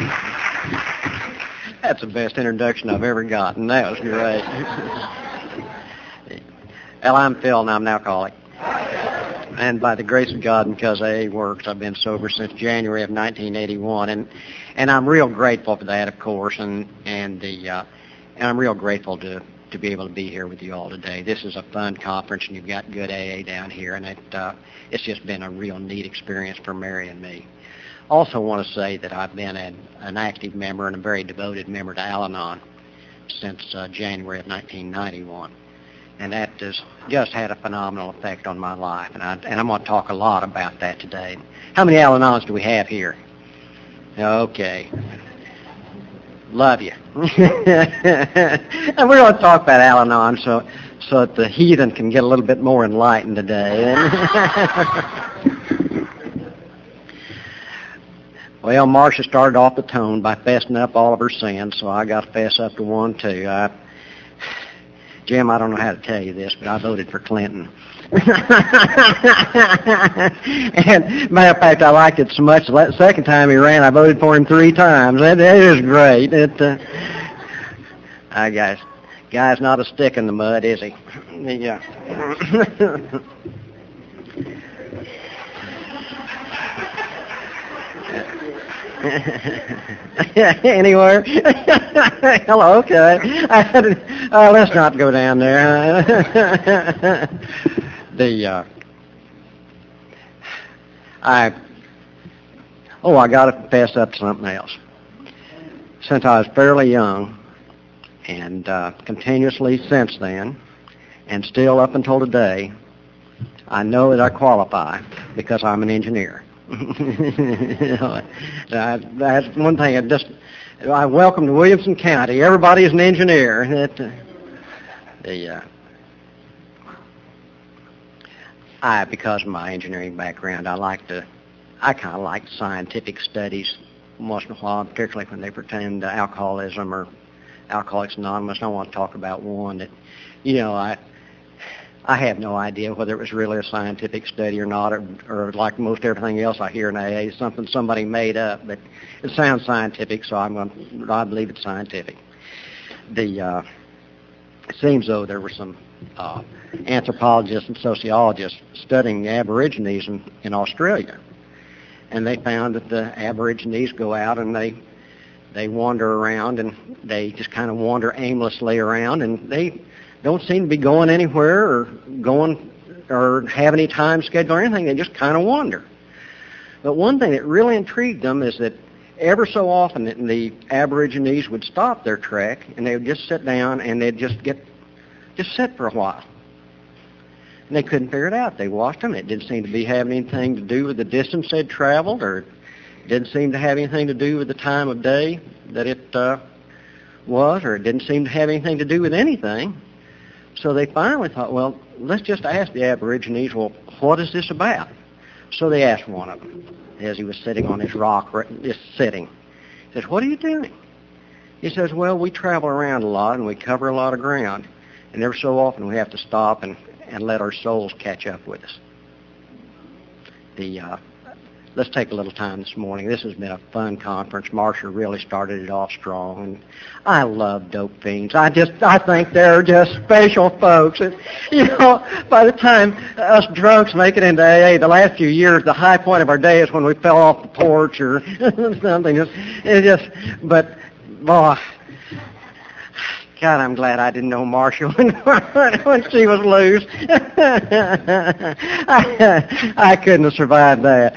That's the best introduction I've ever gotten. That was great. Well, I'm Phil, and I'm an alcoholic. And by the grace of God and because AA works, I've been sober since January of 1981, and I'm real grateful for that, of course, and I'm real grateful to be able to be here with you all today. This is a fun conference, and you've got good AA down here, and it's just been a real neat experience for Mary and me. Also want to say that I've been an active member and a very devoted member to Al-Anon since January of 1991. And that has just had a phenomenal effect on my life. And I'm going to talk a lot about that today. How many Al-Anons do we have here? Okay. Love you. And we're going to talk about Al-Anon so that the heathen can get a little bit more enlightened today. Well, Marcia started off the tone by fessing up all of her sins, so I got to fess up to one, too. Jim, I don't know how to tell you this, but I voted for Clinton. And matter of fact, I liked it so much, the second time he ran, I voted for him 3 times. That is great. Guy's not a stick in the mud, is he? Yeah. Anywhere? Hello, okay. Let's not go down there. I got to fess up to something else. Since I was fairly young, and continuously since then, and still up until today, I know that I qualify because I'm an engineer. That's one thing. I welcome to Williamson County. Everybody is an engineer. Because of my engineering background, I kind of like scientific studies once in a while, particularly when they pertain to alcoholism or Alcoholics Anonymous. I want to talk about one that, I have no idea whether it was really a scientific study or not, or like most everything else I hear in AA, something somebody made up, but it sounds scientific, so I believe it's scientific. It seems though there were some anthropologists and sociologists studying the Aborigines in Australia, and they found that the Aborigines go out and they wander around, and they just kind of wander aimlessly around, and they don't seem to be going anywhere or have any time schedule or anything. They just kind of wander. But one thing that really intrigued them is that ever so often the Aborigines would stop their trek and they would just sit down and they'd just sit for a while. And they couldn't figure it out. They watched them. It didn't seem to be having anything to do with the distance they'd traveled, or it didn't seem to have anything to do with the time of day that it was, or it didn't seem to have anything to do with anything. So they finally thought, well, let's just ask the Aborigines, well, what is this about? So they asked one of them as he was sitting on his rock, just sitting. He says, what are you doing? He says, well, we travel around a lot and we cover a lot of ground. And every so often we have to stop and let our souls catch up with us. Let's take a little time this morning. This has been a fun conference. Marcia really started it off strong, and I love dope fiends. I think they're just special folks. And, by the time us drunks make it into AA, the last few years, the high point of our day is when we fell off the porch or something. But boy, God, I'm glad I didn't know Marcia when she was loose. I couldn't have survived that.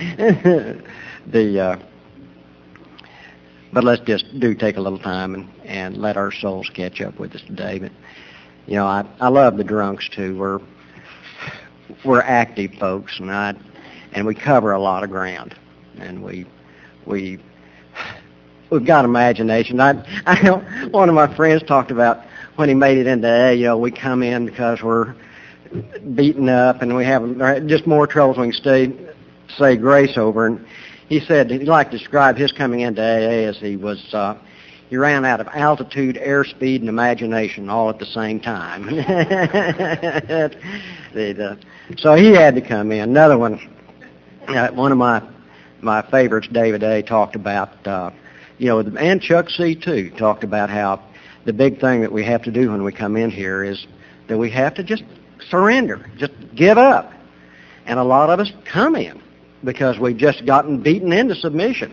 But let's just take a little time and let our souls catch up with us today. But I love the drunks too. We're active folks, and we cover a lot of ground, and we've got imagination. One of my friends talked about when he made it into AA, we come in because we're beaten up and we have just more troubles we can say grace over. And he said he'd like to describe his coming into AA as he ran out of altitude, airspeed, and imagination all at the same time. So he had to come in. Another one of my favorites, David A., talked about And Chuck C. too talked about how the big thing that we have to do when we come in here is that we have to just surrender, just give up. And a lot of us come in because we've just gotten beaten into submission.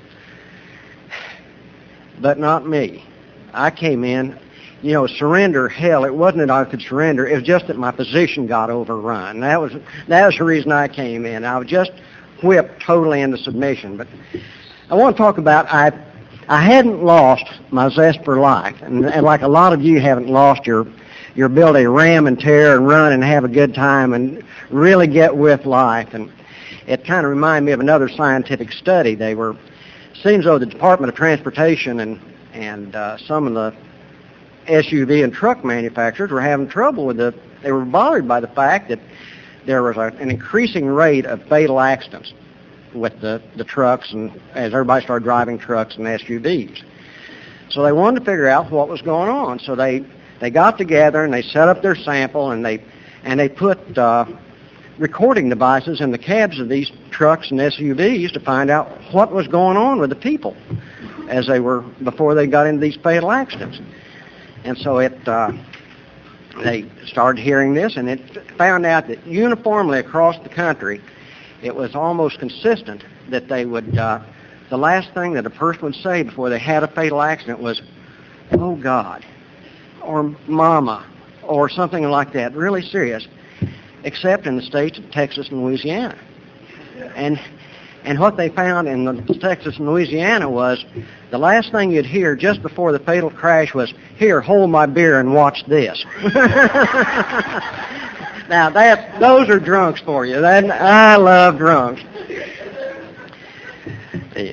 But not me. I came in, surrender, hell, it wasn't that I could surrender, it was just that my position got overrun. That was the reason I came in. I was just whipped totally into submission. But I want to talk about, I hadn't lost my zest for life. And like a lot of you haven't lost your ability to ram and tear and run and have a good time and really get with life. And it kind of reminded me of another scientific study. Seems though the Department of Transportation and some of the SUV and truck manufacturers were having trouble with they were bothered by the fact that there was an increasing rate of fatal accidents with the trucks, and as everybody started driving trucks and SUVs. So they wanted to figure out what was going on. So they got together and they set up their sample, and they put recording devices in the cabs of these trucks and SUVs to find out what was going on with the people before they got into these fatal accidents. And so they started hearing this, and it found out that uniformly across the country, it was almost consistent that they would, the last thing that a person would say before they had a fatal accident was, "Oh God," or "Mama," or something like that, really serious, except in the states of Texas and Louisiana. And what they found in Texas and Louisiana was the last thing you'd hear just before the fatal crash was, "Here, hold my beer and watch this." Now, those are drunks for you. I love drunks. Yeah.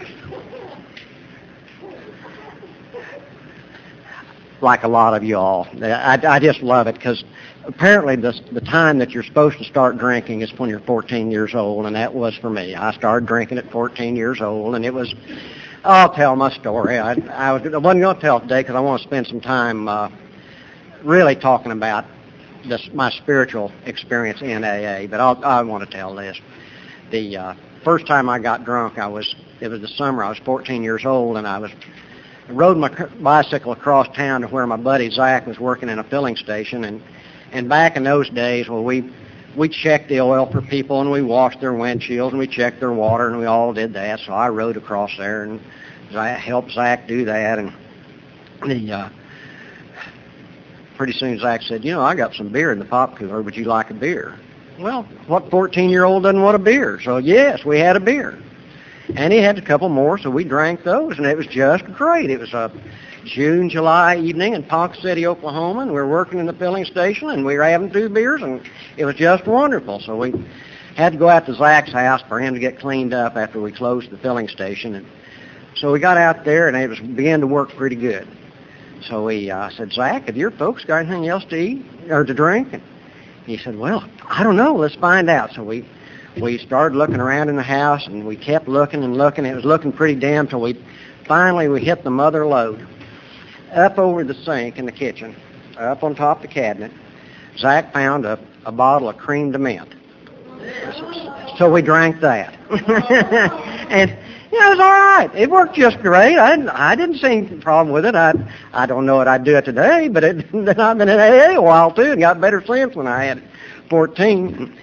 Like a lot of you all. I just love it because apparently the time that you're supposed to start drinking is when you're 14 years old, and that was for me. I started drinking at 14 years old, and it was, I'll tell my story. I wasn't going to tell it today because I want to spend some time really talking about my spiritual experience in AA, but I want to tell this. The first time I got drunk, it was the summer. I was 14 years old, and I rode my bicycle across town to where my buddy Zach was working in a filling station, and back in those days, well, we checked the oil for people, and we washed their windshields, and we checked their water, and we all did that. So I rode across there, and I helped Zach do that, and pretty soon Zach said, "I got some beer in the pop cooler. Would you like a beer?" Well, what 14-year-old doesn't want a beer? So yes, we had a beer. And he had a couple more, so we drank those, and it was just great. It was a June, July evening in Ponca City, Oklahoma, and we were working in the filling station, and we were having 2 beers, and it was just wonderful. So we had to go out to Zach's house for him to get cleaned up after we closed the filling station. And so we got out there, and it began to work pretty good. So we said, "Zach, have your folks got anything else to eat or to drink?" And he said, "Well, I don't know. Let's find out." So we started looking around in the house, and we kept looking and looking. It was looking pretty dim till we hit the mother lode. Up over the sink in the kitchen, up on top of the cabinet, Zach found a bottle of cream de mint. So we drank that. And it was all right. It worked just great. I didn't see any problem with it. I don't know what I'd do it today, but I've been in AA a while too and got better sense when I had 14.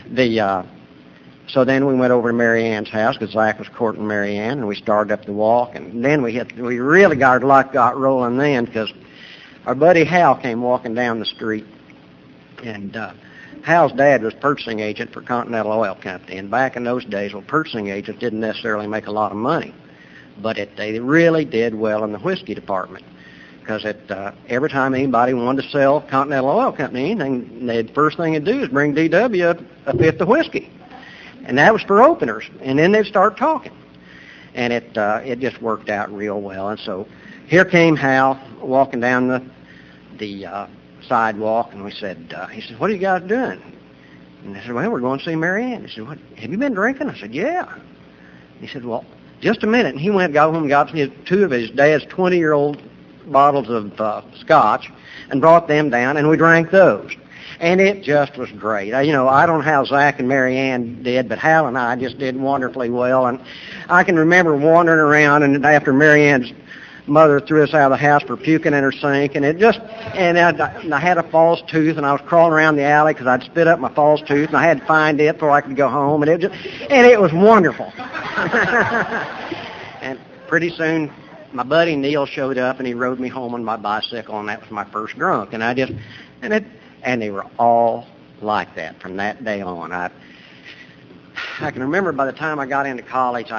So then we went over to Mary Ann's house because Zach was courting Mary Ann, and we started up the walk. And then we really got our luck got rolling then because our buddy Hal came walking down the street, and Hal's dad was purchasing agent for Continental Oil Company. And back in those days, purchasing agents didn't necessarily make a lot of money, but they really did well in the whiskey department because every time anybody wanted to sell Continental Oil Company anything, the first thing they'd do is bring DW a fifth of whiskey. And that was for openers, and then they'd start talking, and it just worked out real well. And so here came Hal walking down the sidewalk, and he said, "What are you guys doing?" And I said, "Well, we're going to see Mary Ann." He said, "What? Have you been drinking?" I said, "Yeah." He said, "Well, just a minute." And he went, got home, and got 2 of his dad's 20-year-old bottles of scotch, and brought them down, and we drank those. And it just was great. I don't know how Zach and Mary Ann did, but Hal and I just did wonderfully well. And I can remember wandering around, and after Mary Ann's mother threw us out of the house for puking in her sink, and I had a false tooth, and I was crawling around the alley because I'd spit up my false tooth, and I had to find it before I could go home, and it was wonderful. And pretty soon, my buddy Neil showed up, and he rode me home on my bicycle, and that was my first drunk. And they were all like that from that day on. I can remember by the time I got into college,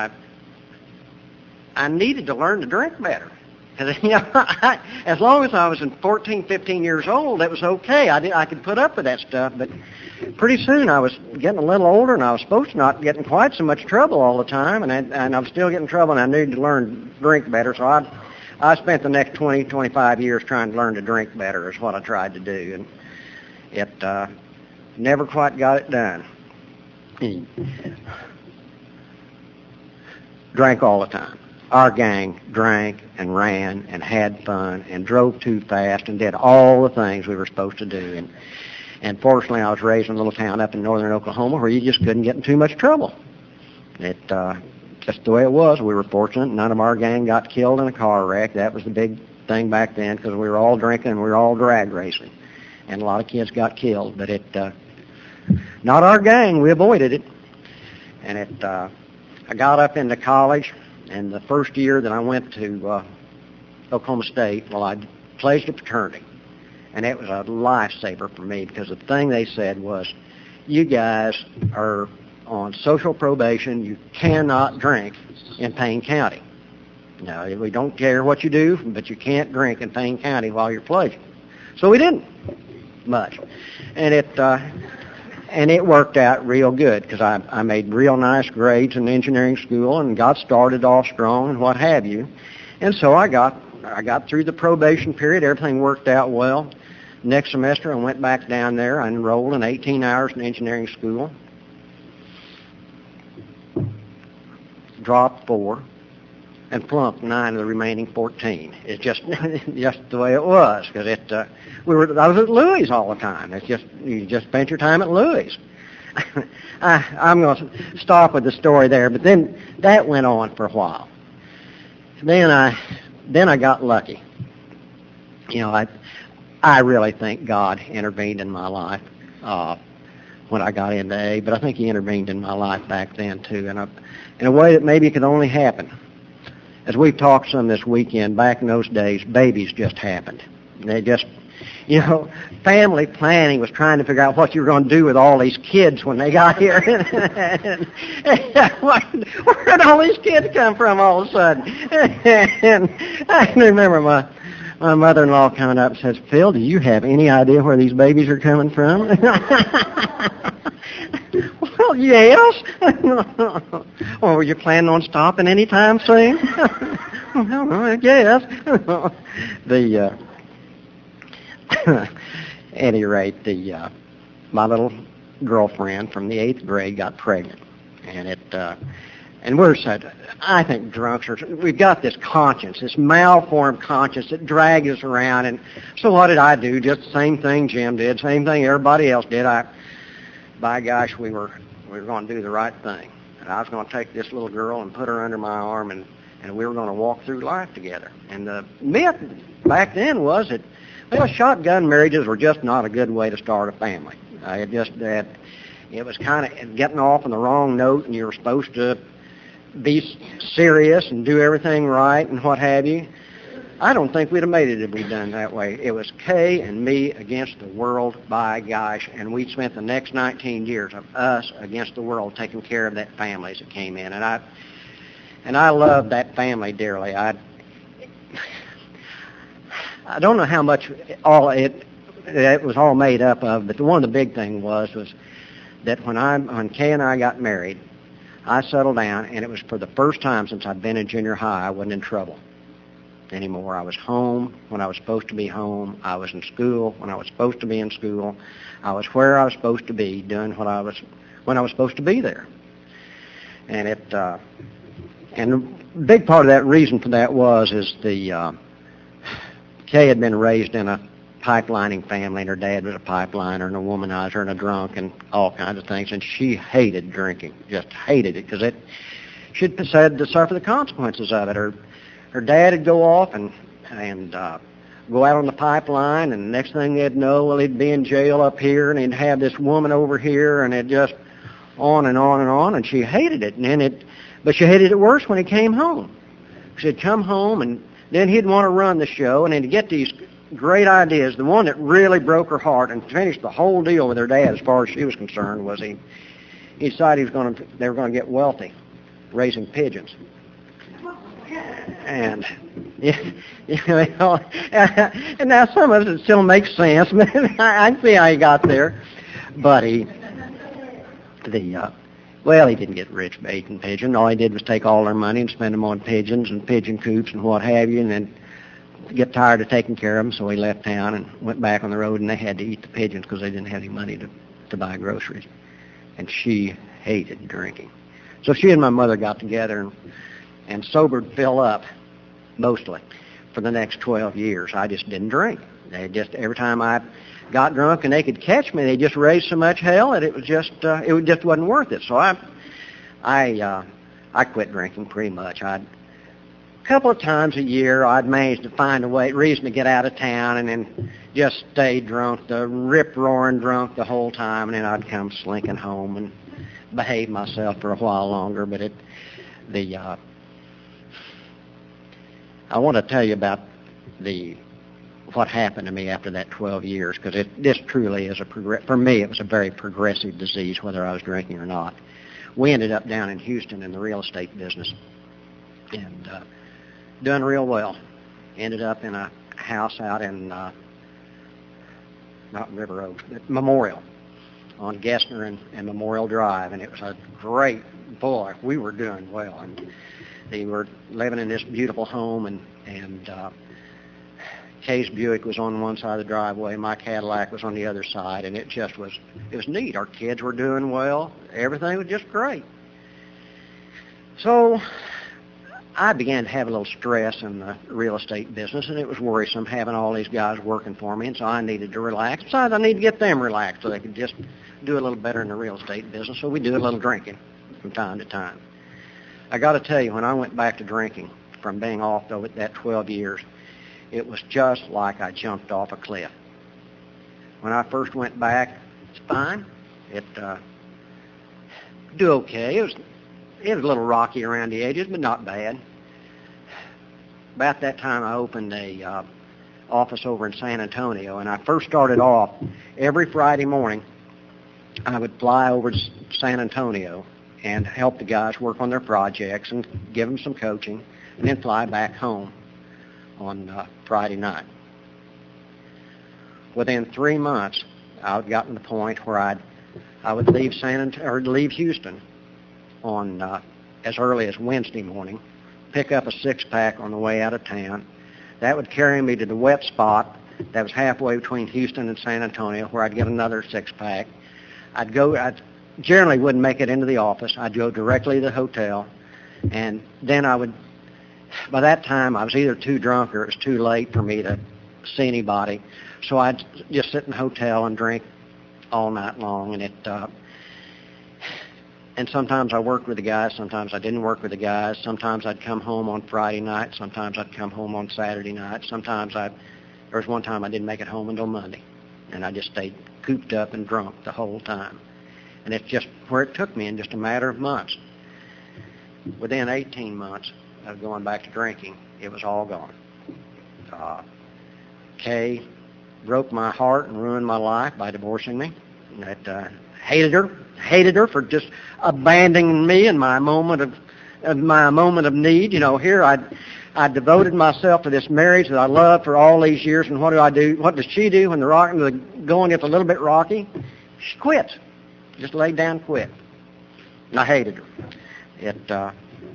I needed to learn to drink better. Because, as long as I was 14, 15 years old, that was okay. I could put up with that stuff. But pretty soon I was getting a little older, and I was supposed to not get in quite so much trouble all the time. And I was still getting in trouble, and I needed to learn to drink better. So I spent the next 20, 25 years trying to learn to drink better is what I tried to do. And it never quite got it done. Drank all the time. Our gang drank and ran and had fun and drove too fast and did all the things we were supposed to do. And fortunately, I was raised in a little town up in northern Oklahoma where you just couldn't get in too much trouble. It just the way it was. We were fortunate. None of our gang got killed in a car wreck. That was the big thing back then because we were all drinking and we were all drag racing. And a lot of kids got killed. But not our gang. We avoided it. And I got up into college. And the first year that I went to Oklahoma State, well, I pledged a fraternity. And it was a lifesaver for me because the thing they said was, you guys are on social probation. You cannot drink in Payne County. No, we don't care what you do, but you can't drink in Payne County while you're pledging. So we didn't much. And it worked out real good because I made real nice grades in engineering school and got started off strong and what have you. And so I got through the probation period. Everything worked out well. Next semester I went back down there. I enrolled in 18 hours in engineering school. Dropped 4 and flunked 9 of the remaining 14. It's just the way it was because I was at Louis all the time. You just spent your time at Louis. I'm going to stop with the story there, but then that went on for a while. Then I got lucky. I really think God intervened in my life when I got into AA, but I think He intervened in my life back then too, and in a way that maybe could only happen. As we've talked some this weekend, back in those days, babies just happened. They just, family planning was trying to figure out what you were going to do with all these kids when they got here. Where did all these kids come from all of a sudden? And I can remember my mother-in-law coming up and says, Phil, do you have any idea where these babies are coming from? Well, yes. Well, were you planning on stopping any time soon? Well, I guess. At any rate, my little girlfriend from the 8th grade got pregnant, and we're such. I think drunks we've got this conscience, this malformed conscience that drags us around. And so what did I do? Just the same thing Jim did, same thing everybody else did. By gosh, we were going to do the right thing. And I was going to take this little girl and put her under my arm, and we were going to walk through life together. And the myth back then was that, shotgun marriages were just not a good way to start a family. It was kind of getting off on the wrong note, and you were supposed to be serious and do everything right and what have you. I don't think we'd have made it if we'd done that way. It was Kay and me against the world, by gosh, and we spent the next 19 years of us against the world taking care of that family as it came in. And I loved that family dearly. I don't know how much it was all made up of, but one of the big things was that when Kay and I got married, I settled down, and it was for the first time since I'd been in junior high, I wasn't in trouble anymore. I was home when I was supposed to be home. I was in school when I was supposed to be in school. I was where I was supposed to be, doing when I was supposed to be there. And and a big part of that reason for that is Kay had been raised in a pipelining family, and her dad was a pipeliner and a womanizer and a drunk and all kinds of things. And she hated drinking, just hated it, because she'd had to suffer the consequences of it. Her dad would go off and go out on the pipeline, and the next thing they'd know, well, he'd be in jail up here, and he'd have this woman over here, and it just on and on and on. And she hated it, but she hated it worse when he came home. She'd come home, and then he'd want to run the show, and then to get these great ideas. The one that really broke her heart and finished the whole deal with her dad, as far as she was concerned, was he decided they were going to get wealthy raising pigeons. And and now some of it still makes sense. I can see how he got there, but he didn't get rich baiting pigeons. All he did was take all their money and spend them on pigeons and pigeon coops and what have you, and then get tired of taking care of them, so he left town and went back on the road, and they had to eat the pigeons because they didn't have any money to buy groceries. And she hated drinking. So she and my mother got together and sobered Phil up, mostly, for the next 12 years. I just didn't drink. Every time I got drunk and they could catch me, they just raised so much hell that it just wasn't worth it. So I quit drinking pretty much. A couple of times a year, I'd manage to find reason to get out of town, and then just stay drunk, rip-roaring drunk the whole time, and then I'd come slinking home and behave myself for a while longer. But I want to tell you about what happened to me after that 12 years, because this truly is for me, it was a very progressive disease, whether I was drinking or not. We ended up down in Houston in the real estate business, and done real well. Ended up in a house out in, not River Oaks, but Memorial, on Gessner and Memorial Drive, and it was a great, boy, we were doing well. And they were living in this beautiful home, and Kay's Buick was on one side of the driveway, my Cadillac was on the other side, and it was neat. Our kids were doing well. Everything was just great. So I began to have a little stress in the real estate business, and it was worrisome having all these guys working for me, and so I needed to relax. Besides, I needed to get them relaxed so they could just do a little better in the real estate business, so we do a little drinking from time to time. I got to tell you, when I went back to drinking from being off though at that 12 years, it was just like I jumped off a cliff. When I first went back, it's fine. Do okay. It was a little rocky around the edges, but not bad. About that time, I opened a office over in San Antonio, and I first started off every Friday morning. I would fly over to San Antonio and help the guys work on their projects and give them some coaching, and then fly back home on Friday night. Within 3 months, I had gotten to the point where I would leave leave Houston on as early as Wednesday morning, pick up a six-pack on the way out of town. That would carry me to the wet spot that was halfway between Houston and San Antonio, where I'd get another six-pack. I generally wouldn't make it into the office. I'd go directly to the hotel, and then by that time, I was either too drunk or it was too late for me to see anybody. So I'd just sit in the hotel and drink all night long, and sometimes I worked with the guys, sometimes I didn't work with the guys. Sometimes I'd come home on Friday night, sometimes I'd come home on Saturday night. There was one time I didn't make it home until Monday, and I just stayed cooped up and drunk the whole time. And it's just where it took me in just a matter of months. Within 18 months of going back to drinking, it was all gone. Kay broke my heart and ruined my life by divorcing me. Hated her for just abandoning me in my moment of need. Here I devoted myself to this marriage that I loved for all these years, and what do? What does she do when the going gets a little bit rocky? She quits. Just laid down and quit. And I hated her.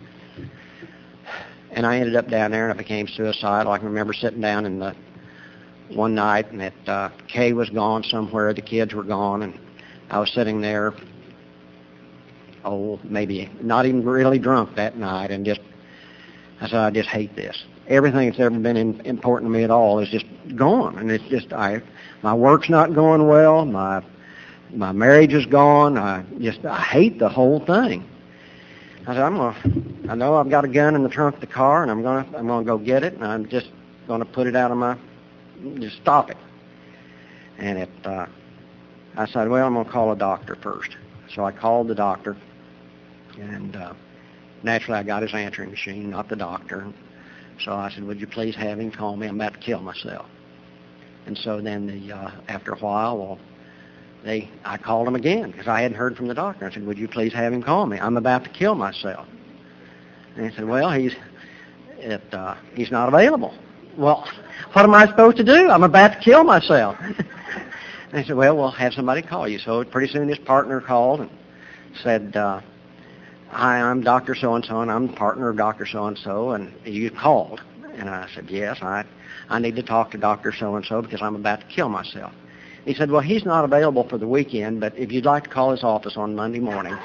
And I ended up down there, and I became suicidal. I can remember sitting down one night, and Kay was gone somewhere. The kids were gone, and I was sitting there, maybe not even really drunk that night, and just I said, I just hate this. Everything that's ever been important to me at all is just gone. And it's just, my work's not going well. My marriage is gone. I hate the whole thing. I said, I know I've got a gun in the trunk of the car, and I'm gonna go get it, and I'm just gonna put it out of just stop it. And I said, well, I'm gonna call a doctor first. So I called the doctor, and naturally I got his answering machine, not the doctor. So I said, would you please have him call me? I'm about to kill myself. And so then after a while, I called him again because I hadn't heard from the doctor. I said, would you please have him call me? I'm about to kill myself. And he said, well, he's not available. Well, what am I supposed to do? I'm about to kill myself. And he said, well, we'll have somebody call you. So pretty soon his partner called and said, hi, I'm Dr. So-and-so, and I'm the partner of Dr. So-and-so, and you called. And I said, yes, I need to talk to Dr. So-and-so because I'm about to kill myself. He said, well, he's not available for the weekend, but if you'd like to call his office on Monday morning,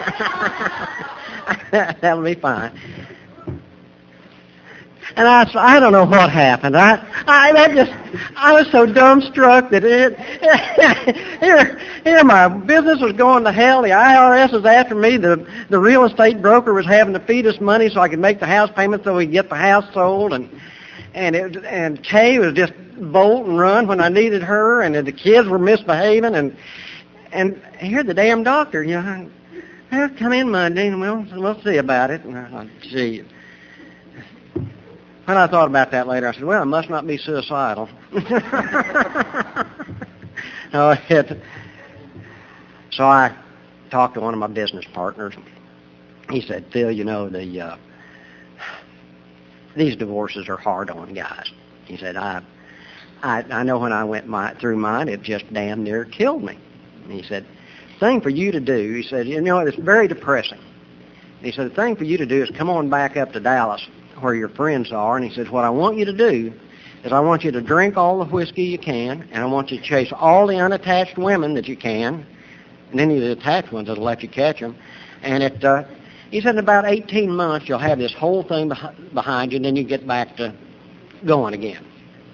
that'll be fine. And I don't know what happened. I was so dumbstruck that here my business was going to hell. The IRS was after me. The real estate broker was having to feed us money so I could make the house payment so we could get the house sold. And Kay was just bolt and run when I needed her, and the kids were misbehaving. And here the damn doctor, well, come in Monday and we'll see about it. And I thought, gee. When I thought about that later, I said, well, I must not be suicidal. So I talked to one of my business partners. He said, Phil, these divorces are hard on guys. He said, I know when I went through mine, it just damn near killed me. And he said, thing for you to do, he said, it's very depressing. And he said, the thing for you to do is come on back up to Dallas where your friends are, and he says, what I want you to do is I want you to drink all the whiskey you can, and I want you to chase all the unattached women that you can, and any of the attached ones that'll let you catch them. And he said in about 18 months you'll have this whole thing behind you, and then you get back to going again.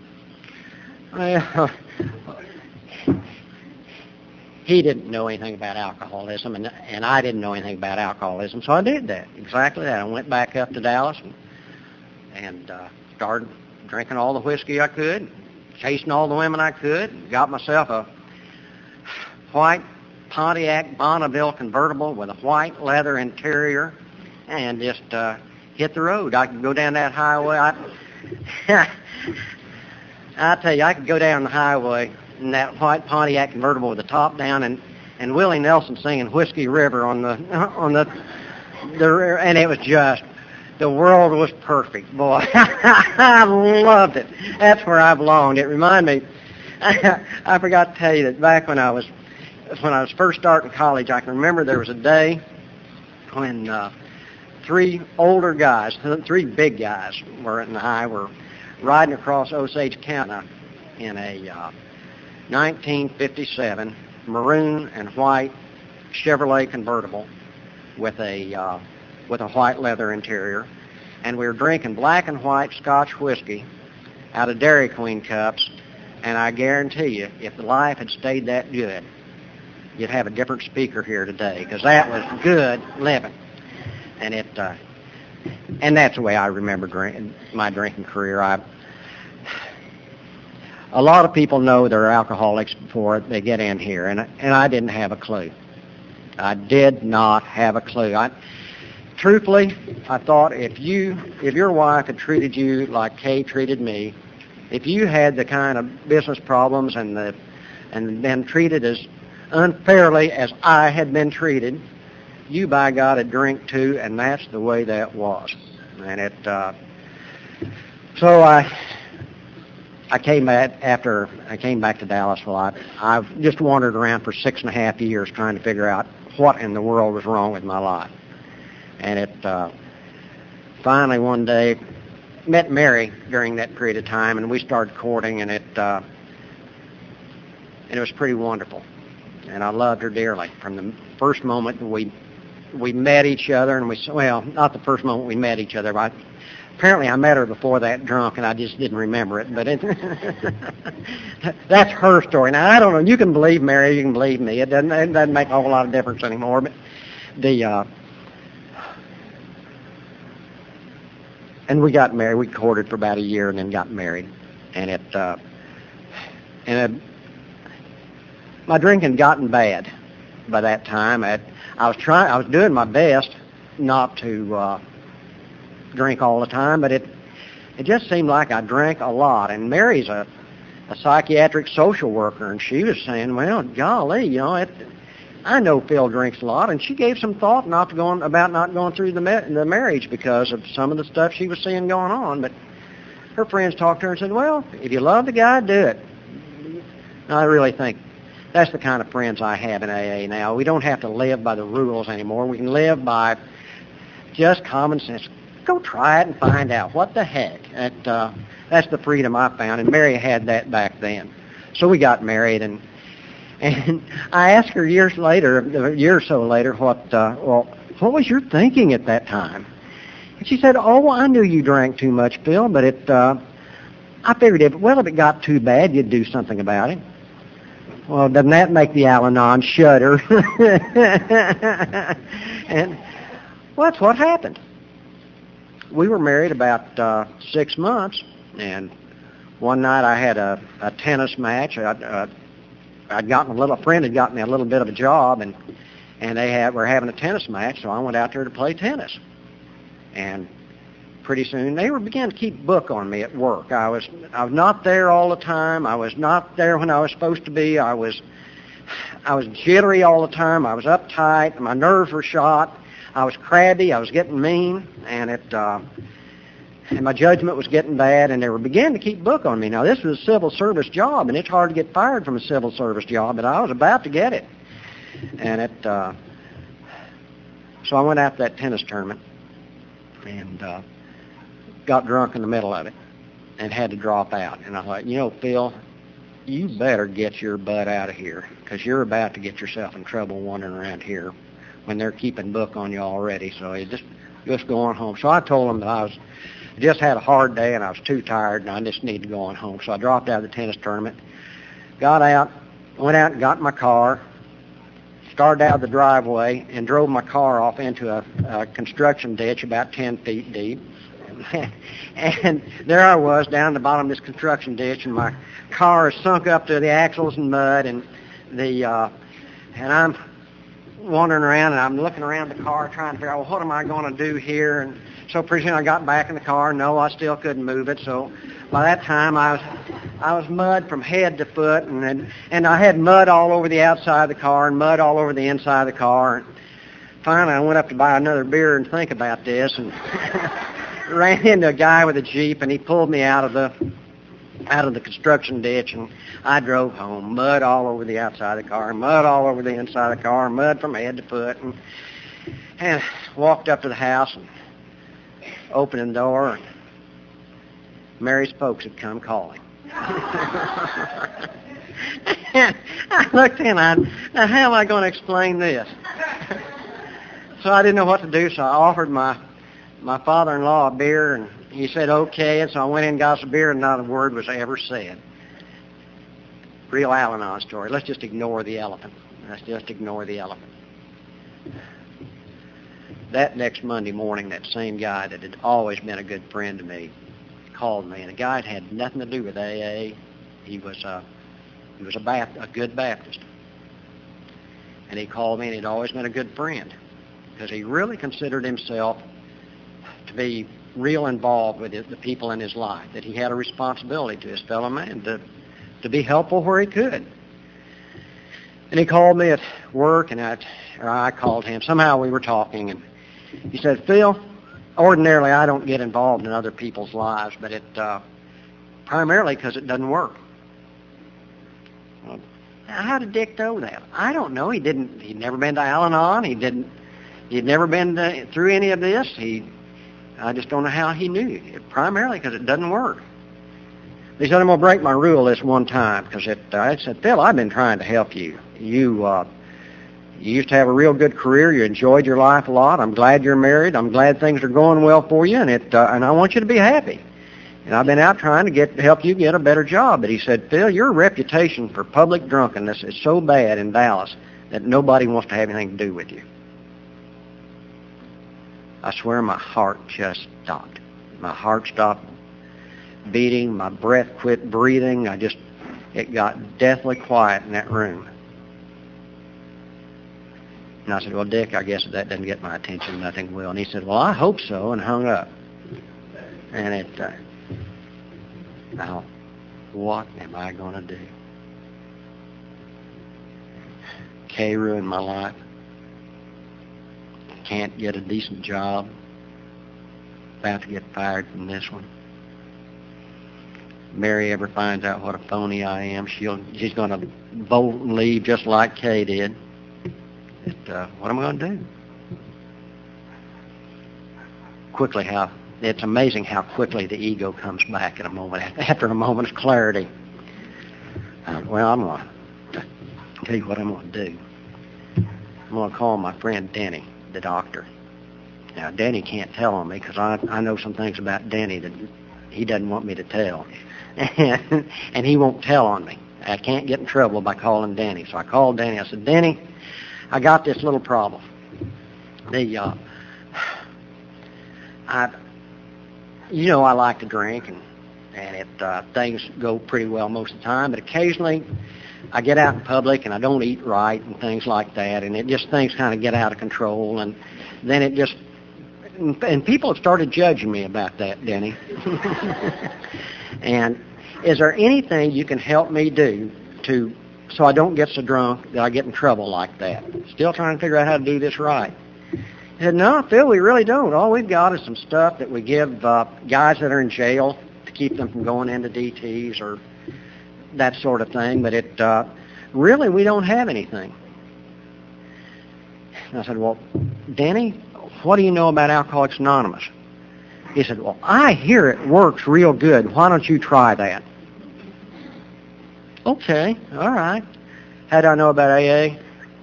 He didn't know anything about alcoholism, and I didn't know anything about alcoholism, so I did that, exactly that. I went back up to Dallas and started drinking all the whiskey I could, chasing all the women I could, got myself a white Pontiac Bonneville convertible with a white leather interior, and just hit the road. I could go down that highway. I tell you, I could go down the highway in that white Pontiac convertible with the top down, and Willie Nelson singing Whiskey River on the rear, and it was just, the world was perfect, boy. I loved it. That's where I belonged. It reminded me, I forgot to tell you that back when I was first starting college, I can remember there was a day when three big guys and I were riding across Osage County in a 1957 maroon and white Chevrolet convertible with a white leather interior, and we were drinking black and white Scotch whiskey out of Dairy Queen cups, and I guarantee you, if life had stayed that good, you'd have a different speaker here today, because that was good living. And and that's the way I remember my drinking career. A lot of people know they're alcoholics before they get in here, and I didn't have a clue. I did not have a clue. Truthfully, I thought if your wife had treated you like Kay treated me, if you had the kind of business problems and been treated as unfairly as I had been treated, you, by God, had drink too, and that's the way that was. And so I came back to Dallas. Well, I've just wandered around for 6.5 years trying to figure out what in the world was wrong with my life. And finally one day met Mary during that period of time, and we started courting, and it was pretty wonderful. And I loved her dearly from the first moment we met each other, and not the first moment we met each other, but Apparently I met her before that drunk, and I just didn't remember it. But that's her story. Now, I don't know. You can believe Mary, you can believe me. It doesn't make a whole lot of difference anymore. But and we got married. We courted for about a year and then got married. And my drinking gotten bad by that time. I was doing my best not to drink all the time, but it just seemed like I drank a lot. And Mary's a psychiatric social worker, and she was saying, well, golly, I know Phil drinks a lot, and she gave some thought about not going through the marriage because of some of the stuff she was seeing going on. But her friends talked to her and said, well, if you love the guy, do it. And I really think that's the kind of friends I have in AA now. We don't have to live by the rules anymore. We can live by just common sense. Go try it and find out. What the heck? That's the freedom I found, and Mary had that back then. So we got married, and I asked her a year or so later, what was your thinking at that time? And she said, I knew you drank too much, Phil, but I figured if it got too bad, you'd do something about it. Well, doesn't that make the Al-Anon shudder? And that's what happened. We were married about 6 months, and one night I had a tennis match. A friend had gotten me a little bit of a job, and were having a tennis match, so I went out there to play tennis. And pretty soon they began to keep book on me at work. I was not there all the time. I was not there when I was supposed to be. I was jittery all the time. I was uptight. My nerves were shot. I was crabby. I was getting mean, and my judgment was getting bad, and they began to keep book on me. Now, this was a civil service job, and it's hard to get fired from a civil service job, but I was about to get it. And so I went out to that tennis tournament and got drunk in the middle of it and had to drop out. And I thought, Phil, you better get your butt out of here, because you're about to get yourself in trouble wandering around here when they're keeping book on you already. So you just go on home. So I told them that I just had a hard day and I was too tired and I just needed to go on home. So I dropped out of the tennis tournament, went out and got in my car, started out of the driveway and drove my car off into a construction ditch about 10 feet deep. And there I was down at the bottom of this construction ditch, and my car is sunk up to the axles in mud, and I'm wandering around, and I'm looking around the car trying to figure out, well, what am I going to do here? And so pretty soon I got back in the car. No, I still couldn't move it. So by that time I was mud from head to foot, and I had mud all over the outside of the car and mud all over the inside of the car. And finally I went up to buy another beer and think about this, and ran into a guy with a Jeep, and he pulled me out of the construction ditch, and I drove home. Mud all over the outside of the car, mud all over the inside of the car, mud from head to foot, and walked up to the house and opened the door, and Mary's folks had come calling. And I looked in, now how am I going to explain this? So I didn't know what to do, so I offered my father-in-law a beer, and he said okay, and so I went in and got some beer, and not a word was ever said. Real Al-Anon story. Let's just ignore the elephant. That next Monday morning, that same guy that had always been a good friend to me called me, and the guy had nothing to do with AA. He was a good Baptist. And he called me, and he'd always been a good friend because he really considered himself to be real involved with the people in his life, that he had a responsibility to his fellow man to be helpful where he could. And he called me at work, and I called him. Somehow we were talking, and he said, Phil, ordinarily I don't get involved in other people's lives, but primarily because it doesn't work. Well, how did Dick know that? I don't know. He'd never been to Al-Anon. He'd never been through any of this. I just don't know how he knew. Primarily because it doesn't work. He said, I'm going to break my rule this one time, because I said, Phil, I've been trying to help you. You used to have a real good career. You enjoyed your life a lot. I'm glad you're married. I'm glad things are going well for you, and and I want you to be happy. And I've been out trying to help you get a better job. But he said, Phil, your reputation for public drunkenness is so bad in Dallas that nobody wants to have anything to do with you. I swear my heart just stopped. My heart stopped beating. My breath quit breathing. It got deathly quiet in that room. And I said, well, Dick, I guess if that doesn't get my attention, nothing will. And he said, well, I hope so, and hung up. And now, what am I going to do? Kay ruined my life. Can't get a decent job. About to get fired from this one. Mary ever finds out what a phony I am, she's going to bolt and leave just like Kay did. What am I going to do? It's amazing how quickly the ego comes back after a moment's clarity. Well, I'm going to tell you what I'm going to do. I'm going to call my friend Denny, the doctor. Now, Denny can't tell on me because I know some things about Denny that he doesn't want me to tell. And he won't tell on me. I can't get in trouble by calling Denny. So I called Denny. I said, Denny, I got this little problem. I like to drink, and things go pretty well most of the time, but occasionally I get out in public and I don't eat right and things like that, and things kind of get out of control, and then and people have started judging me about that, Denny. And is there anything you can help me do so I don't get so drunk that I get in trouble like that? Still trying to figure out how to do this right. He said, no, Phil, we really don't. All we've got is some stuff that we give guys that are in jail to keep them from going into DTs or that sort of thing, but really we don't have anything. And I said, well, Denny, what do you know about Alcoholics Anonymous? He said, well, I hear it works real good. Why don't you try that? Okay, all right. How do I know about AA?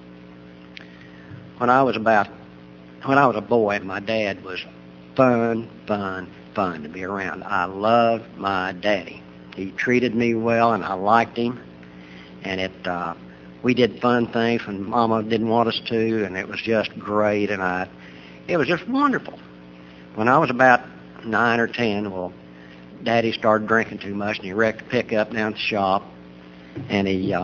When I was a boy, my dad was fun to be around. I loved my daddy. He treated me well, and I liked him. And we did fun things when Mama didn't want us to, and it was just great. And it was just wonderful. When I was about 9 or 10, well, Daddy started drinking too much, and he wrecked a pickup down at the shop. And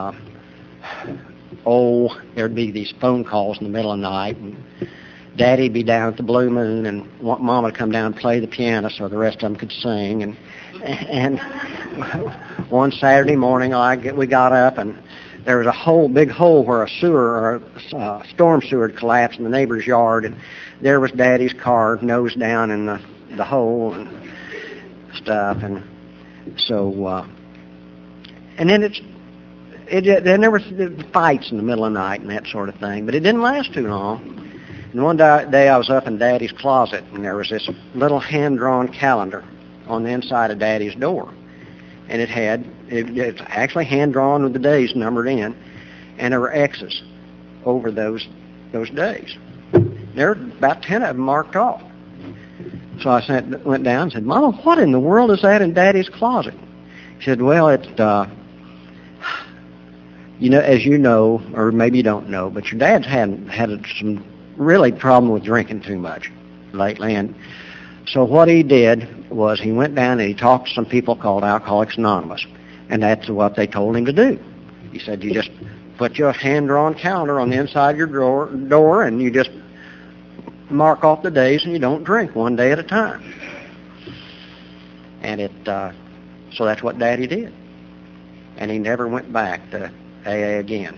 there'd be these phone calls in the middle of the night, and Daddy'd be down at the Blue Moon, and Mama would come down and play the piano so the rest of them could sing. And one Saturday morning, we got up, and there was a big hole where a storm sewer had collapsed in the neighbor's yard, and there was Daddy's car nose down in the hole and stuff. And so, and then then there was fights in the middle of the night and that sort of thing, but it didn't last too long. And one day I was up in Daddy's closet, and there was this little hand-drawn calendar on the inside of Daddy's door. And it's actually hand-drawn with the days numbered in, and there were X's over those days. There were about 10 of them marked off. So I went down and said, Mama, what in the world is that in Daddy's closet? She said, well, it's, as you know, or maybe you don't know, but your dad's had some really problem with drinking too much lately. And so what he did was he went down and he talked to some people called Alcoholics Anonymous. And that's what they told him to do. He said, you just put your hand-drawn calendar on the inside of your door, and you just mark off the days, and you don't drink one day at a time. And so that's what Daddy did. And he never went back to AA again.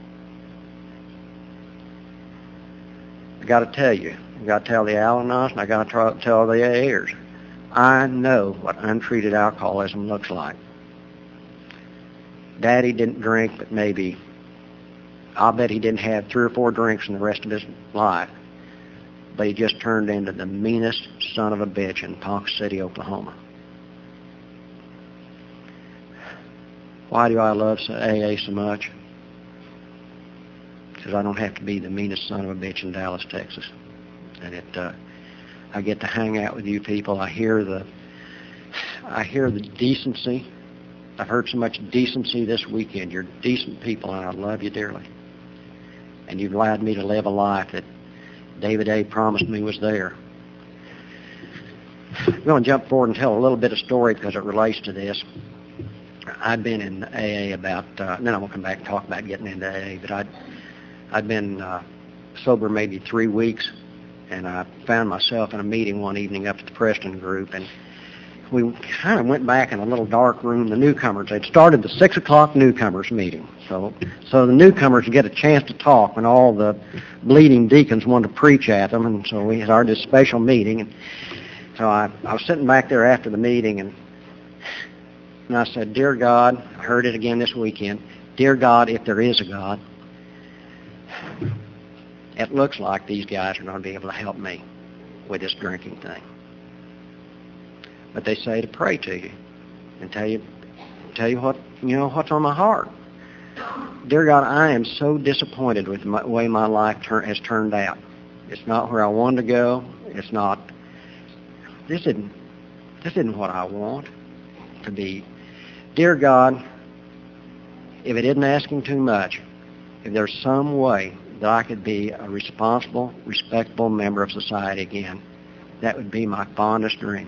I got to tell you, I got to tell the Al-Anos, and I got to tell the AAers, I know what untreated alcoholism looks like. Daddy didn't drink, but I'll bet he didn't have 3 or 4 drinks in the rest of his life. But he just turned into the meanest son of a bitch in Ponca City, Oklahoma. Why do I love AA so much? because I don't have to be the meanest son of a bitch in Dallas, Texas. And I get to hang out with you people. I hear the decency. I've heard so much decency this weekend. You're decent people, and I love you dearly. And you've allowed me to live a life that David A. promised me was there. I'm going to jump forward and tell a little bit of story because it relates to this. I'd been in AA about, then I'm going to come back and talk about getting into AA, but I'd been sober maybe 3 weeks, and I found myself in a meeting one evening up at the Preston group, and we kind of went back in a little dark room. The newcomers, they'd started the 6 o'clock newcomers meeting. So the newcomers get a chance to talk when all the bleeding deacons wanted to preach at them, and so we started this special meeting. And so I was sitting back there after the meeting, and I said, "Dear God," I heard it again this weekend, "Dear God, if there is a God, it looks like these guys are going to be able to help me with this drinking thing." But they say to pray to you and tell you what, what's on my heart. Dear God, I am so disappointed with the way my life has turned out. It's not where I wanted to go. It's not. This isn't what I want to be. Dear God, if it isn't asking too much, if there's some way that I could be a responsible, respectable member of society again, that would be my fondest dream.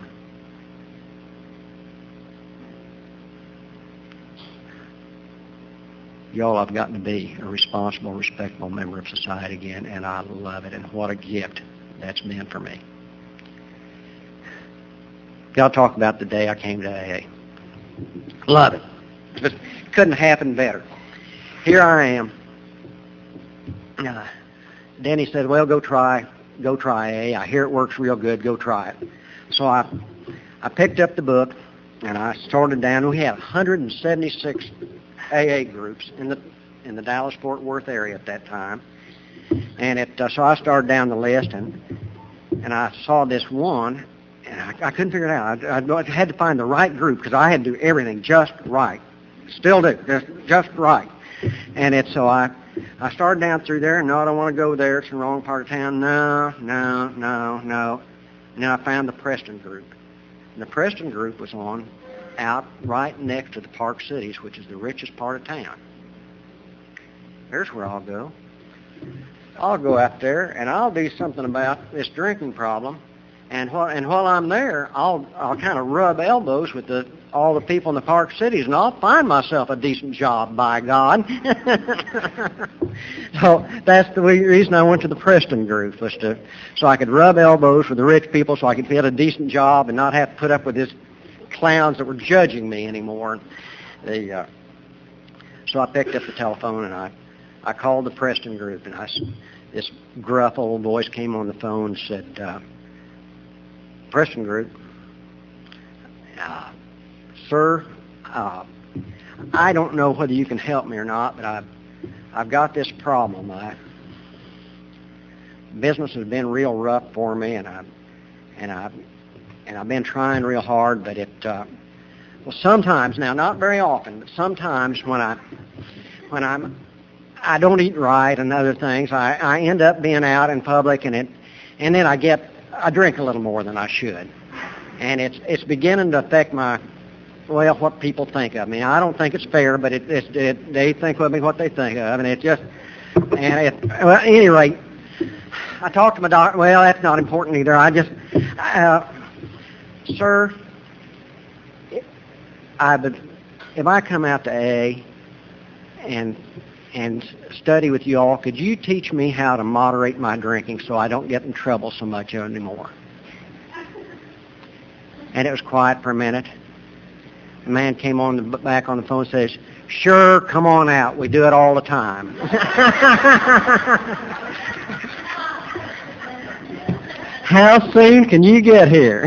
Y'all, I've gotten to be a responsible, respectable member of society again, and I love it, and what a gift that's been for me. Y'all talk about the day I came to AA. Love it. Just couldn't happen better. Here I am. Denny said, "Well, go try AA. I hear it works real good. Go try it." So I picked up the book, and I started down. We had 176 AA groups in the Dallas-Fort Worth area at that time, and so I started down the list, and I saw this one, and I couldn't figure it out. I had to find the right group because I had to do everything just right, still do, just right, and so I started down through there, and no, I don't want to go there. It's the wrong part of town. No. And then I found the Preston group, and the Preston group was out right next to the Park Cities, which is the richest part of town. There's where I'll go. I'll go out there and I'll do something about this drinking problem. And while I'm there, I'll kind of rub elbows with all the people in the Park Cities, and I'll find myself a decent job, by God. So that's the reason I went to the Preston group, was so I could rub elbows with the rich people, so I could get a decent job and not have to put up with this clowns that were judging me anymore. So I picked up the telephone and I called the Preston group, and this gruff old voice came on the phone and said, "Preston group, sir, I don't know whether you can help me or not, but I've got this problem. Business has been real rough for me, and I've been trying real hard, but sometimes, now not very often, but sometimes when I don't eat right and other things, I end up being out in public, and then I drink a little more than I should, and it's beginning to affect what people think of me. I don't think it's fair, but they think of me what they think of, and well, at any rate, I talked to my doctor. Well, that's not important either. Sir, if I come out to AA and study with you all, could you teach me how to moderate my drinking so I don't get in trouble so much anymore? And it was quiet for a minute. The man came back on the phone and says, "Sure, come on out. We do it all the time." How soon can you get here?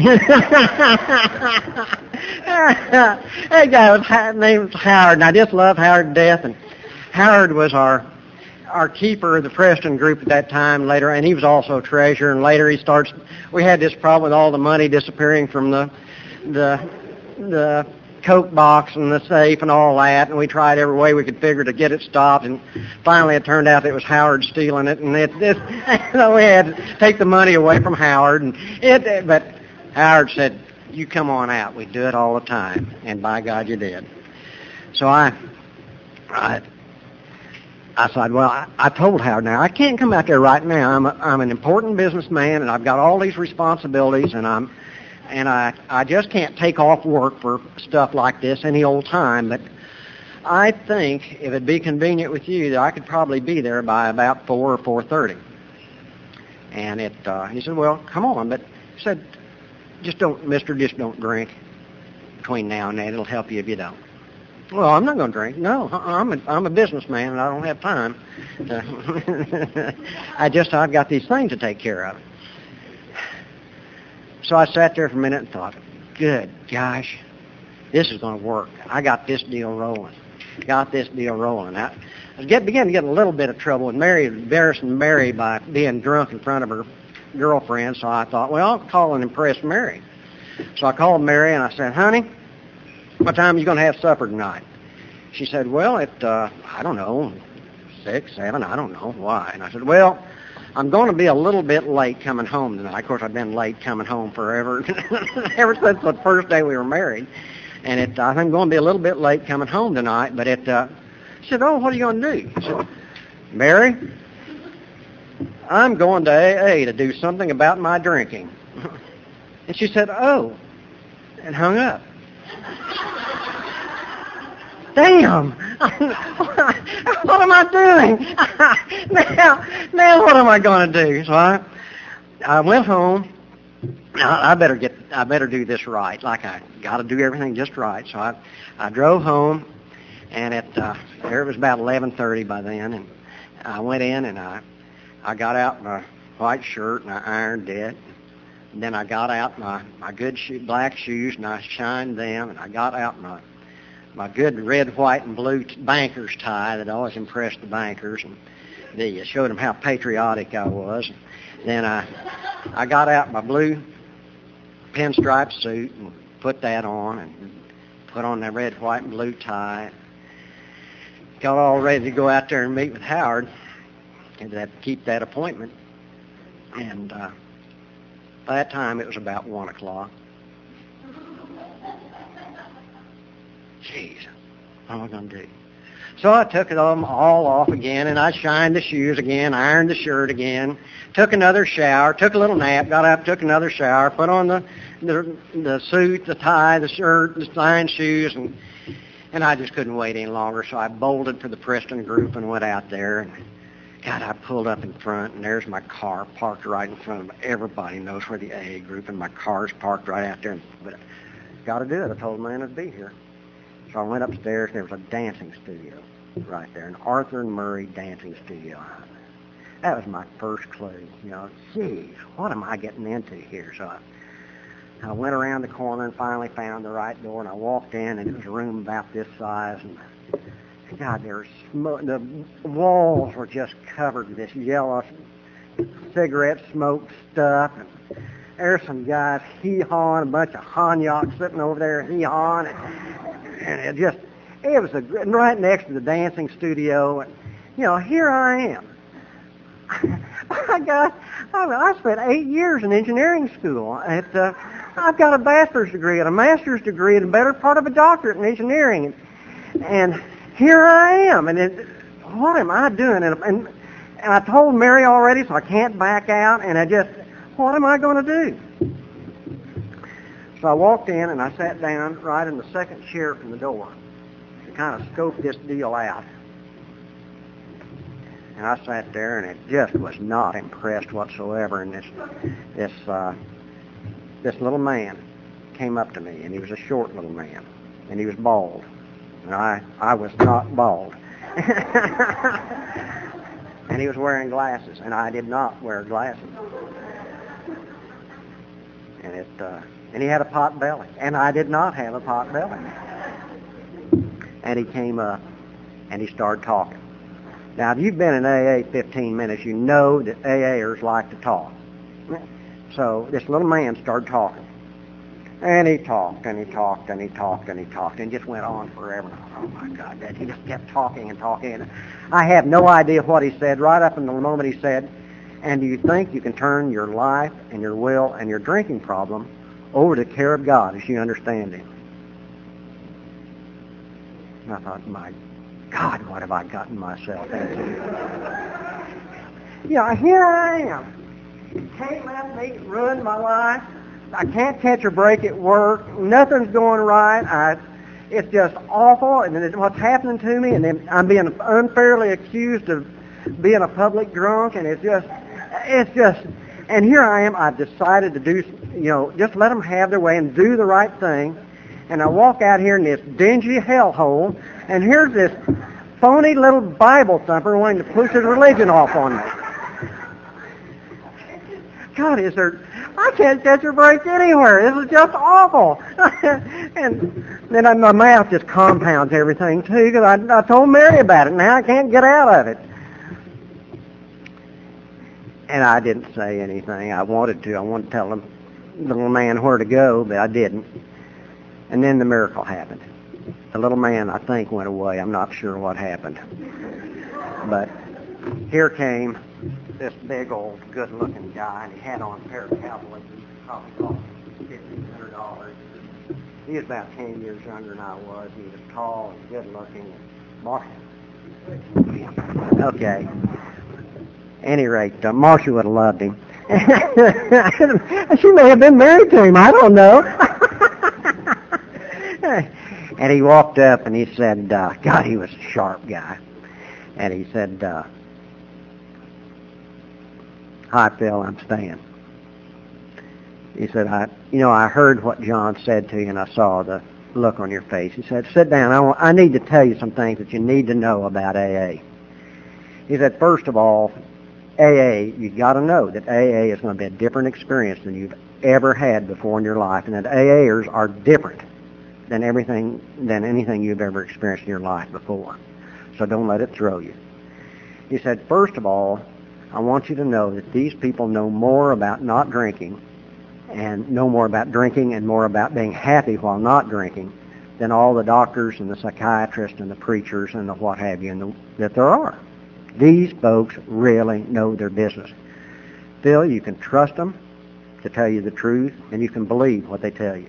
That guy name was Howard, and I just love Howard to death. And Howard was our keeper of the Preston group at that time. Later, and he was also treasurer. And later, we had this problem with all the money disappearing from the Coke box and the safe and all that, and we tried every way we could figure to get it stopped, and finally it turned out that it was Howard stealing it, and we had to take the money away from Howard, but Howard said, "You come on out. We do it all the time," and by God, you did. So I said, well, I told Howard, now I can't come out there right now. I'm an important businessman, and I've got all these responsibilities, and I just can't take off work for stuff like this any old time. But I think if it'd be convenient with you, that I could probably be there by about 4 or 4:30. And he said, well, come on. But he said, just don't drink between now and then. It'll help you if you don't. Well, I'm not going to drink. No, I'm a businessman, and I don't have time. I've got these things to take care of. So I sat there for a minute and thought, good gosh, this is going to work. I got this deal rolling. I began to get a little bit of trouble with Mary, embarrassing Mary by being drunk in front of her girlfriend. So I thought, well, I'll call and impress Mary. So I called Mary and I said, honey, what time are you going to have supper tonight? She said, well, I don't know, 6, 7, I don't know. Why? And I said, well, I'm going to be a little bit late coming home tonight. Of course, I've been late coming home forever, ever since the first day we were married. And I think I'm going to be a little bit late coming home tonight. But she said, oh, what are you going to do? I said, Mary, I'm going to AA to do something about my drinking. And she said, oh, and hung up. Damn! What am I doing? now what am I going to do? So I went home. I better do this right. Like I got to do everything just right. So I drove home, and there it was about 11:30 by then, and I went in and I got out my white shirt and I ironed it. And then I got out my good black shoes and I shined them, and I got out my good red, white, and blue banker's tie that always impressed the bankers, and they showed them how patriotic I was. Then I got out my blue pinstripe suit and put that on, and put on that red, white, and blue tie. Got all ready to go out there and meet with Howard and to keep that appointment. And by that time, it was about 1 o'clock. Jeez, what am I going to do? So I took them all off again, and I shined the shoes again, ironed the shirt again, took another shower, took a little nap, got up, took another shower, put on the suit, the tie, the shirt, the signed shoes, and I just couldn't wait any longer, so I bolted for the Preston group and went out there. And God, I pulled up in front, and there's my car parked right in front of everybody knows where the AA group, and my car's parked right out there. But got to do it. I told the man I'd be here. So I went upstairs, and there was a dancing studio right there, an Arthur and Murray dancing studio. That was my first clue. Geez, what am I getting into here? So I went around the corner and finally found the right door, and I walked in, and it was a room about this size, and God, there was smoke. The walls were just covered with this yellow cigarette smoke stuff. And there's some guys hee-hawing, a bunch of Hanyaks sitting over there hee-hawing, and it was right next to the dancing studio. And here I am. I spent 8 years in engineering school. I've got a bachelor's degree and a master's degree and a better part of a doctorate in engineering, and here I am, and what am I doing? And I told Mary already, so I can't back out, and what am I going to do? So I walked in, and I sat down right in the second chair from the door to kind of scope this deal out. And I sat there, and it just was not impressed whatsoever, and this little man came up to me, and he was a short little man, and he was bald. And I was not bald. And he was wearing glasses, and I did not wear glasses. And he had a pot belly, and I did not have a pot belly. And he came up, and he started talking. Now, if you've been in AA 15 minutes, you know that AAers like to talk. So this little man started talking. And he talked, and he talked, and he talked, and he talked, and just went on forever. Oh, my God, Dad, he just kept talking and talking. And I have no idea what he said right up until the moment he said, and do you think you can turn your life and your will and your drinking problem over to the care of God as you understand Him? And I thought, my God, what have I gotten myself into? Yeah, here I am. You can't let me ruin my life. I can't catch a break at work. Nothing's going right. It's just awful, and then what's happening to me, and then I'm being unfairly accused of being a public drunk, and it's just, and here I am. I've decided to do, just let them have their way and do the right thing, and I walk out here in this dingy hellhole, and here's this phony little Bible thumper wanting to push his religion off on me. God, I can't catch a break anywhere. This is just awful. And then my mouth just compounds everything, too, because I told Mary about it. Now I can't get out of it. And I didn't say anything. I wanted to. I wanted to tell the little man where to go, but I didn't. And then the miracle happened. The little man, I think, went away. I'm not sure what happened. But here came this big old good-looking guy, and he had on a pair of cowboys. He probably cost $1,500. He was about 10 years younger than I was. He was tall and good-looking. Okay. Any rate, Marcia would have loved him. She may have been married to him. I don't know. And he walked up and he said, God, he was a sharp guy. And he said, hi, Phil, I'm Stan. He said, I heard what John said to you, and I saw the look on your face. He said, sit down. I need to tell you some things that you need to know about AA. He said, first of all, AA, you've got to know that AA is going to be a different experience than you've ever had before in your life, and that AAers are different than anything you've ever experienced in your life before. So don't let it throw you. He said, first of all, I want you to know that these people know more about not drinking and know more about drinking and more about being happy while not drinking than all the doctors and the psychiatrists and the preachers and the what have you that there are. These folks really know their business. Phil, you can trust them to tell you the truth, and you can believe what they tell you.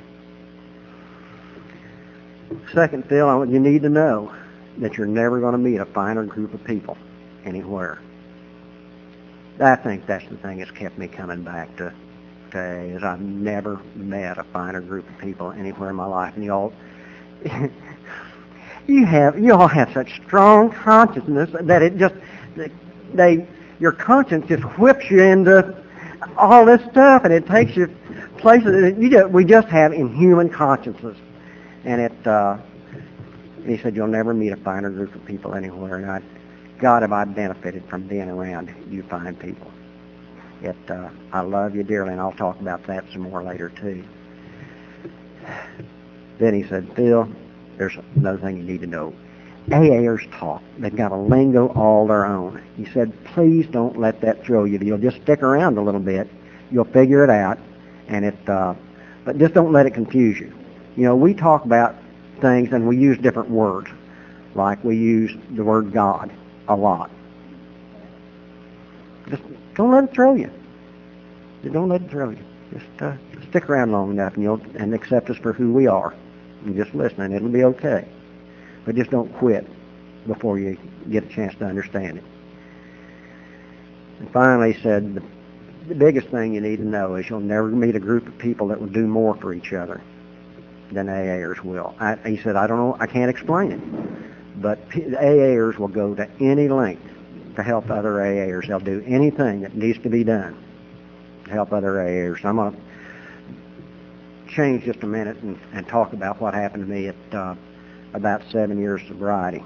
Second, Phil, you need to know that you're never going to meet a finer group of people anywhere. I think that's the thing that's kept me coming back to AA, is I've never met a finer group of people anywhere in my life. And you all have such strong consciousness that it just your conscience just whips you into all this stuff, and it takes you places that we just have inhuman consciences. And he said, you'll never meet a finer group of people anywhere. And God, have I benefited from being around you fine people. I love you dearly, and I'll talk about that some more later, too. Then he said, Phil, there's another thing you need to know. AAers talk. They've got a lingo all their own. He said, please don't let that throw you. You'll just stick around a little bit. You'll figure it out, but just don't let it confuse you. We talk about things and we use different words, like we use the word God a lot. Just don't let it throw you. Don't let it throw you. Just stick around long enough and accept us for who we are. And just listen, and it'll be okay. But just don't quit before you get a chance to understand it. And finally he said, the biggest thing you need to know is you'll never meet a group of people that will do more for each other than AAers will. He said, I don't know, I can't explain it. But AAers will go to any length to help other AAers. They'll do anything that needs to be done to help other AAers. I'm going to change just a minute and talk about what happened to me at about 7 years sobriety.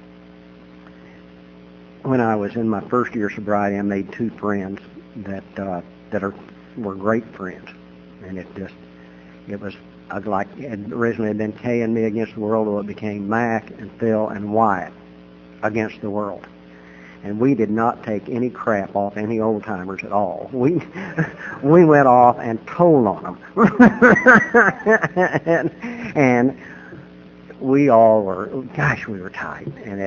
When I was in my first year of sobriety, I made two friends that were great friends, and it was like it originally had been Kay and me against the world, or it became Mac and Phil and Wyatt against the world. And we did not take any crap off any old timers at all. We went off and told on them, and we all were. Gosh, we were tight. And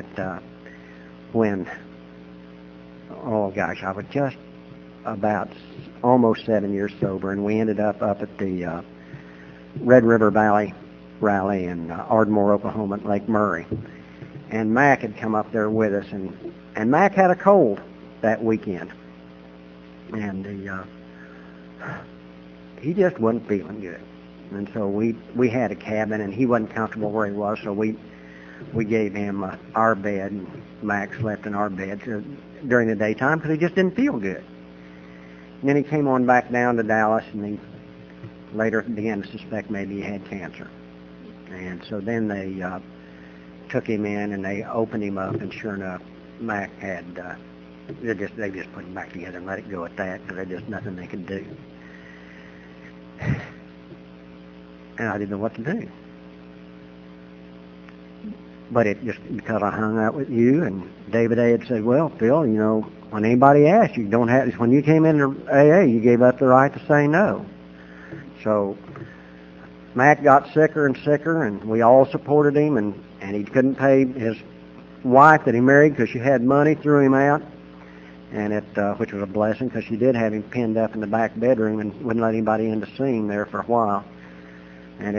I was just about almost 7 years sober, and we ended up at the Red River Valley rally in Ardmore, Oklahoma, at Lake Murray. And Mac had come up there with us, and Mac had a cold that weekend, and he just wasn't feeling good. And so we had a cabin, and he wasn't comfortable where he was, so we gave him our bed, and Mac slept in our bed during the daytime because he just didn't feel good. And then he came on back down to Dallas, and he later began to suspect maybe he had cancer. And so then they took him in, and they opened him up, and sure enough, Mac had, they just put him back together and let it go at that, because there's just nothing they could do. And I didn't know what to do. But it just, because I hung out with you, and David A. had said, well, Phil, when anybody asked you, don't have, when you came into AA, you gave up the right to say no. So Mac got sicker and sicker, and we all supported him, and he couldn't pay his wife that he married because she had money, threw him out, and which was a blessing because she did have him pinned up in the back bedroom and wouldn't let anybody in to see him there for a while. And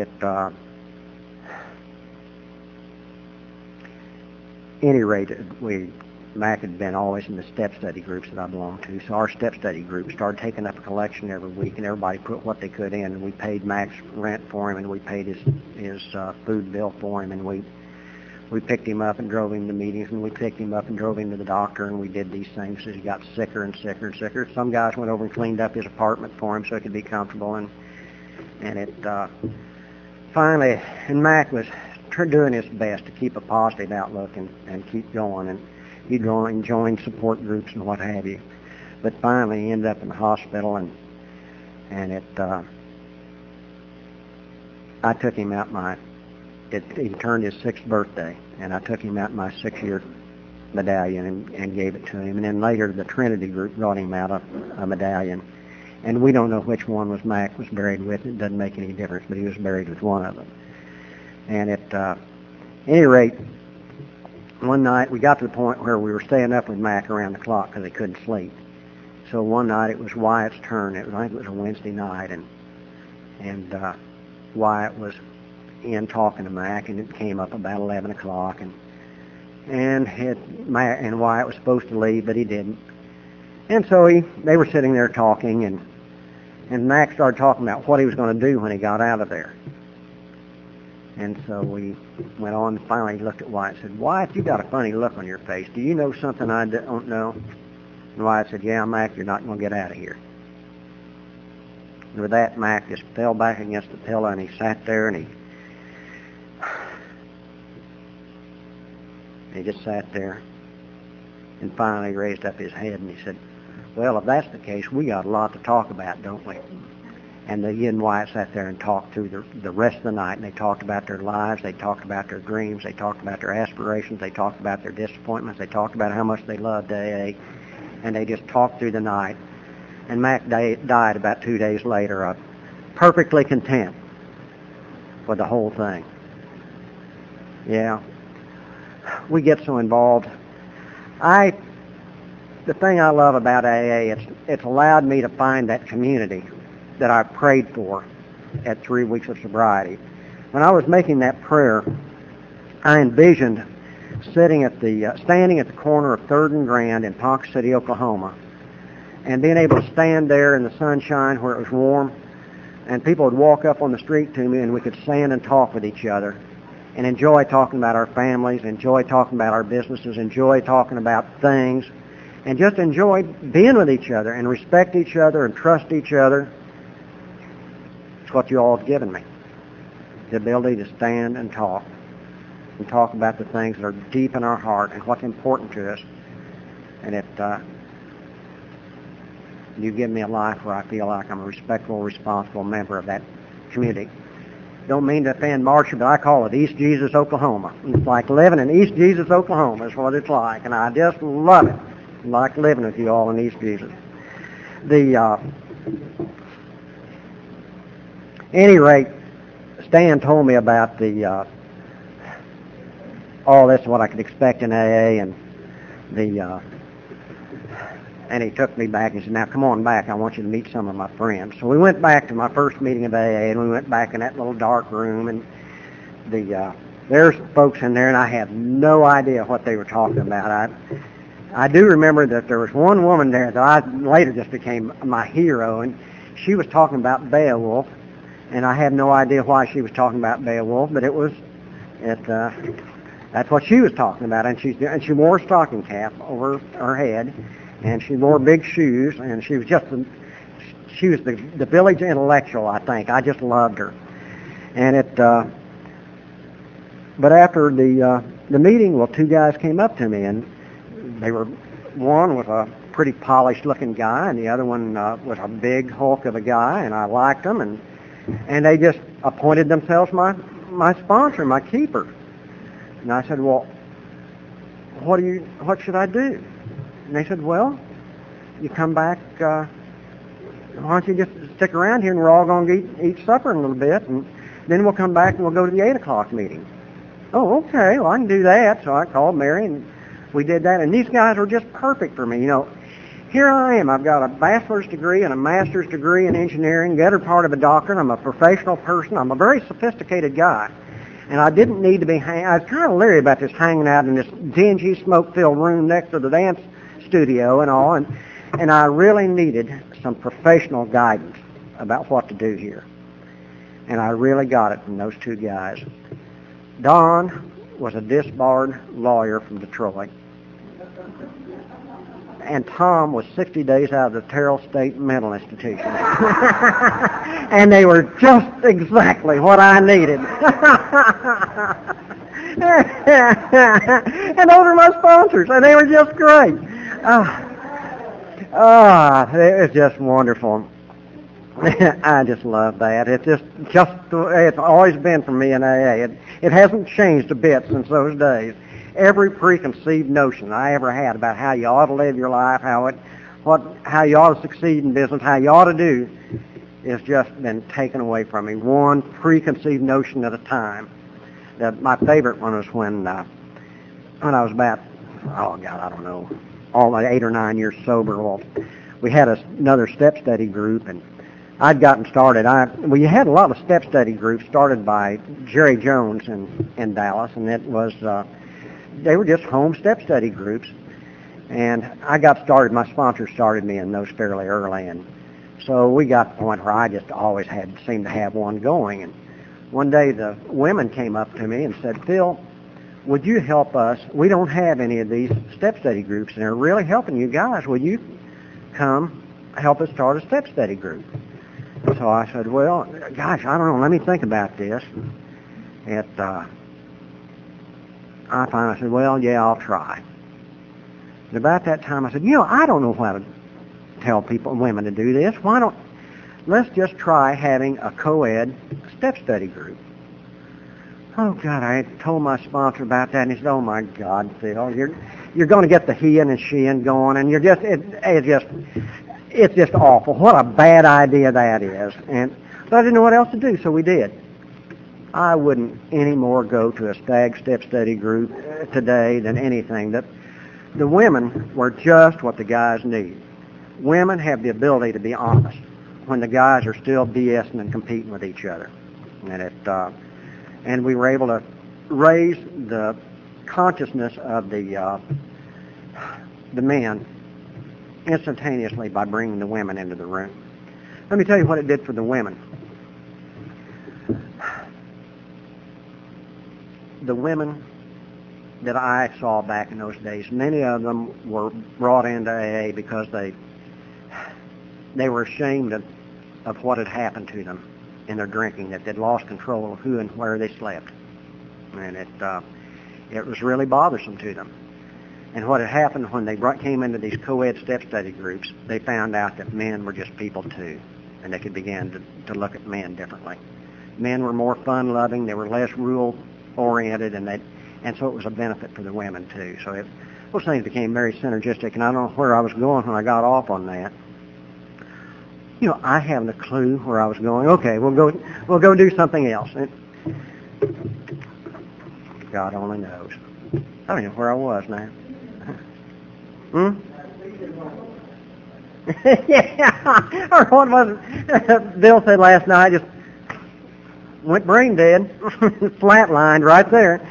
any rate, Mac had been always in the step study groups that I belonged to, so our step study group started taking up a collection every week, and everybody put what they could in, and we paid Mac's rent for him, and we paid his food bill for him, and we picked him up and drove him to meetings, and we picked him up and drove him to the doctor, and we did these things as he got sicker and sicker and sicker. Some guys went over and cleaned up his apartment for him so he could be comfortable, and finally, and Mac was doing his best to keep a positive outlook and keep going, and he joined support groups and what have you. But finally, he ended up in the hospital, and I took him out he turned his 6th birthday, and I took him out my 6-year medallion and gave it to him. And then later, the Trinity group brought him out a medallion. And we don't know which one was Mac was buried with. It doesn't make any difference, but he was buried with one of them. And at any rate, one night we got to the point where we were staying up with Mac around the clock because he couldn't sleep. So one night it was Wyatt's turn. I think it was a Wednesday night, and Wyatt was in talking to Mac, and it came up about 11 o'clock, and Wyatt was supposed to leave, but he didn't. And so they were sitting there talking, and Mac started talking about what he was going to do when he got out of there. And so we went on, and finally he looked at Wyatt and said, Wyatt, you got a funny look on your face. Do you know something I don't know? And Wyatt said, yeah, Mac, you're not going to get out of here. And with that, Mac just fell back against the pillow, and he sat there, and he just sat there, and finally raised up his head, and he said, well, if that's the case, we got a lot to talk about, don't we? And he and Wyatt sat there and talked through the rest of the night, and they talked about their lives, they talked about their dreams, they talked about their aspirations, they talked about their disappointments, they talked about how much they loved AA, and they just talked through the night. And Mac died about 2 days later, perfectly content with the whole thing. Yeah. We get so involved. The thing I love about AA, it's allowed me to find that community that I prayed for at 3 weeks of sobriety. When I was making that prayer, I envisioned standing at the corner of 3rd and Grand in Ponca City, Oklahoma, and being able to stand there in the sunshine where it was warm, and people would walk up on the street to me, and we could stand and talk with each other and enjoy talking about our families, enjoy talking about our businesses, enjoy talking about things, and just enjoy being with each other and respect each other and trust each other. It's what you all have given me, the ability to stand and talk about the things that are deep in our heart and what's important to us. And you give me a life where I feel like I'm a respectful, responsible member of that community. Don't mean to offend Marcia, but I call it East Jesus, Oklahoma. It's like living in East Jesus, Oklahoma is what it's like, and I just love it. I like living with you all in East Jesus. Any rate, Stan told me about all this, what I could expect in AA, and he took me back and said, now come on back, I want you to meet some of my friends. So we went back to my first meeting of AA, and we went back in that little dark room, and there's folks in there, and I have no idea what they were talking about. I do remember that there was one woman there that I later just became my hero, and she was talking about Beowulf, and I had no idea why she was talking about Beowulf, but that's what she was talking about, and she wore a stocking cap over her head, and she wore big shoes, and she was the village intellectual, I think. I just loved her. And but after the meeting, well, two guys came up to me, and one was a pretty polished looking guy, and the other one was a big hulk of a guy, and I liked them, and they just appointed themselves my sponsor, my keeper. And I said, well, what should I do? And they said, well, you come back, why don't you just stick around here and we're all going to eat supper in a little bit, and then we'll come back and we'll go to the 8 o'clock meeting. Oh, okay, well, I can do that. So I called Mary and we did that, and these guys were just perfect for me. You know, here I am. I've got a bachelor's degree and a master's degree in engineering, the other part of a doctorate. I'm a professional person. I'm a very sophisticated guy. And I didn't need to be I was kind of leery about this hanging out in this dingy, smoke-filled room next to the dance studio and all, and I really needed some professional guidance about what to do here. And I really got it from those two guys. Don was a disbarred lawyer from Detroit, and Tom was 60 days out of the Terrell State Mental Institution. And they were just exactly what I needed. And those are my sponsors, and they were just great. It was just wonderful. I just love that. It's always been for me in AA. It hasn't changed a bit since those days. Every preconceived notion I ever had about how you ought to live your life, how you ought to succeed in business, how you ought to do, has just been taken away from me, one preconceived notion at a time. My favorite one was when I was about, I don't know, all 8 or 9 years sober. Well, we had another step study group, and I'd gotten started. We had a lot of step study groups started by Jerry Jones in Dallas, and it was they were just home step study groups. And I got started. My sponsor started me in those fairly early, and so we got to the point where I just always seemed to have one going. And one day the women came up to me and said, "Phil, would you help us? We don't have any of these step study groups, and they're really helping you guys. Will you come help us start a step study group?" So I said, "Well, gosh, I don't know. Let me think about this." I finally said, "Well, yeah, I'll try." And about that time, I said, I don't know how to tell women to do this. Let's just try having a co-ed step study group. Oh, God, I told my sponsor about that, and he said, "Oh, my God, Phil, you're going to get the he-in and she-in going, and it's just awful. What a bad idea that is." But I didn't know what else to do, so we did. I wouldn't any more go to a stag step study group today than anything. The women were just what the guys need. Women have the ability to be honest when the guys are still BSing and competing with each other. And we were able to raise the consciousness of the men instantaneously by bringing the women into the room. Let me tell you what it did for the women. The women that I saw back in those days, many of them were brought into AA because they were ashamed of what had happened to them in their drinking, that they'd lost control of who and where they slept. And it was really bothersome to them. And what had happened when they came into these co-ed step study groups, they found out that men were just people too, and they could begin to look at men differently. Men were more fun-loving. They were less rule-oriented, and so it was a benefit for the women, too. So those things became very synergistic, and I don't know where I was going when I got off on that. I haven't a clue where I was going. Okay, we'll go do something else. God only knows. I don't know where I was now. Yeah, or what was it? Bill said last night, just went brain dead, flatlined right there.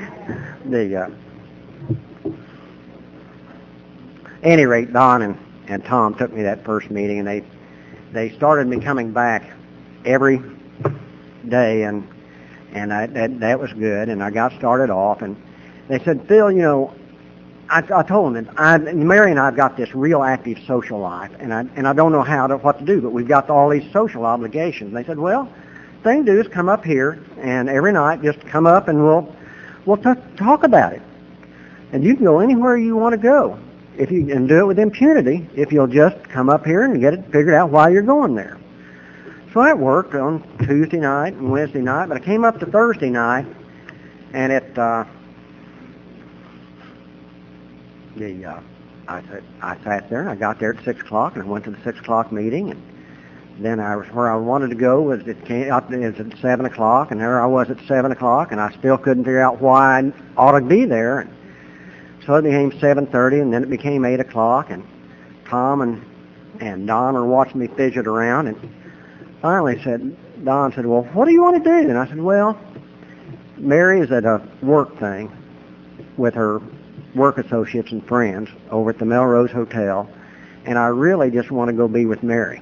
At any rate, Don and Tom took me that first meeting, and they started me coming back every day, and that was good, and I got started off, and they said, Phil, I told them that Mary and I have got this real active social life, and I don't know what to do, but we've got all these social obligations. They said, well, the thing to do is come up here, and every night just come up, and we'll talk about it, and you can go anywhere you want to go. And do it with impunity if you'll just come up here and get it figured out why you're going there. So that worked on Tuesday night and Wednesday night, but I came up to Thursday night, and I sat there, and I got there at 6 o'clock, and I went to the 6 o'clock meeting, and then where I wanted to go was at 7 o'clock, and there I was at 7 o'clock, and I still couldn't figure out why I ought to be there. So it became 7:30, and then it became 8 o'clock, and Tom and Don were watching me fidget around, and finally Don said, well, what do you want to do? And I said, well, Mary is at a work thing with her work associates and friends over at the Melrose Hotel, and I really just want to go be with Mary.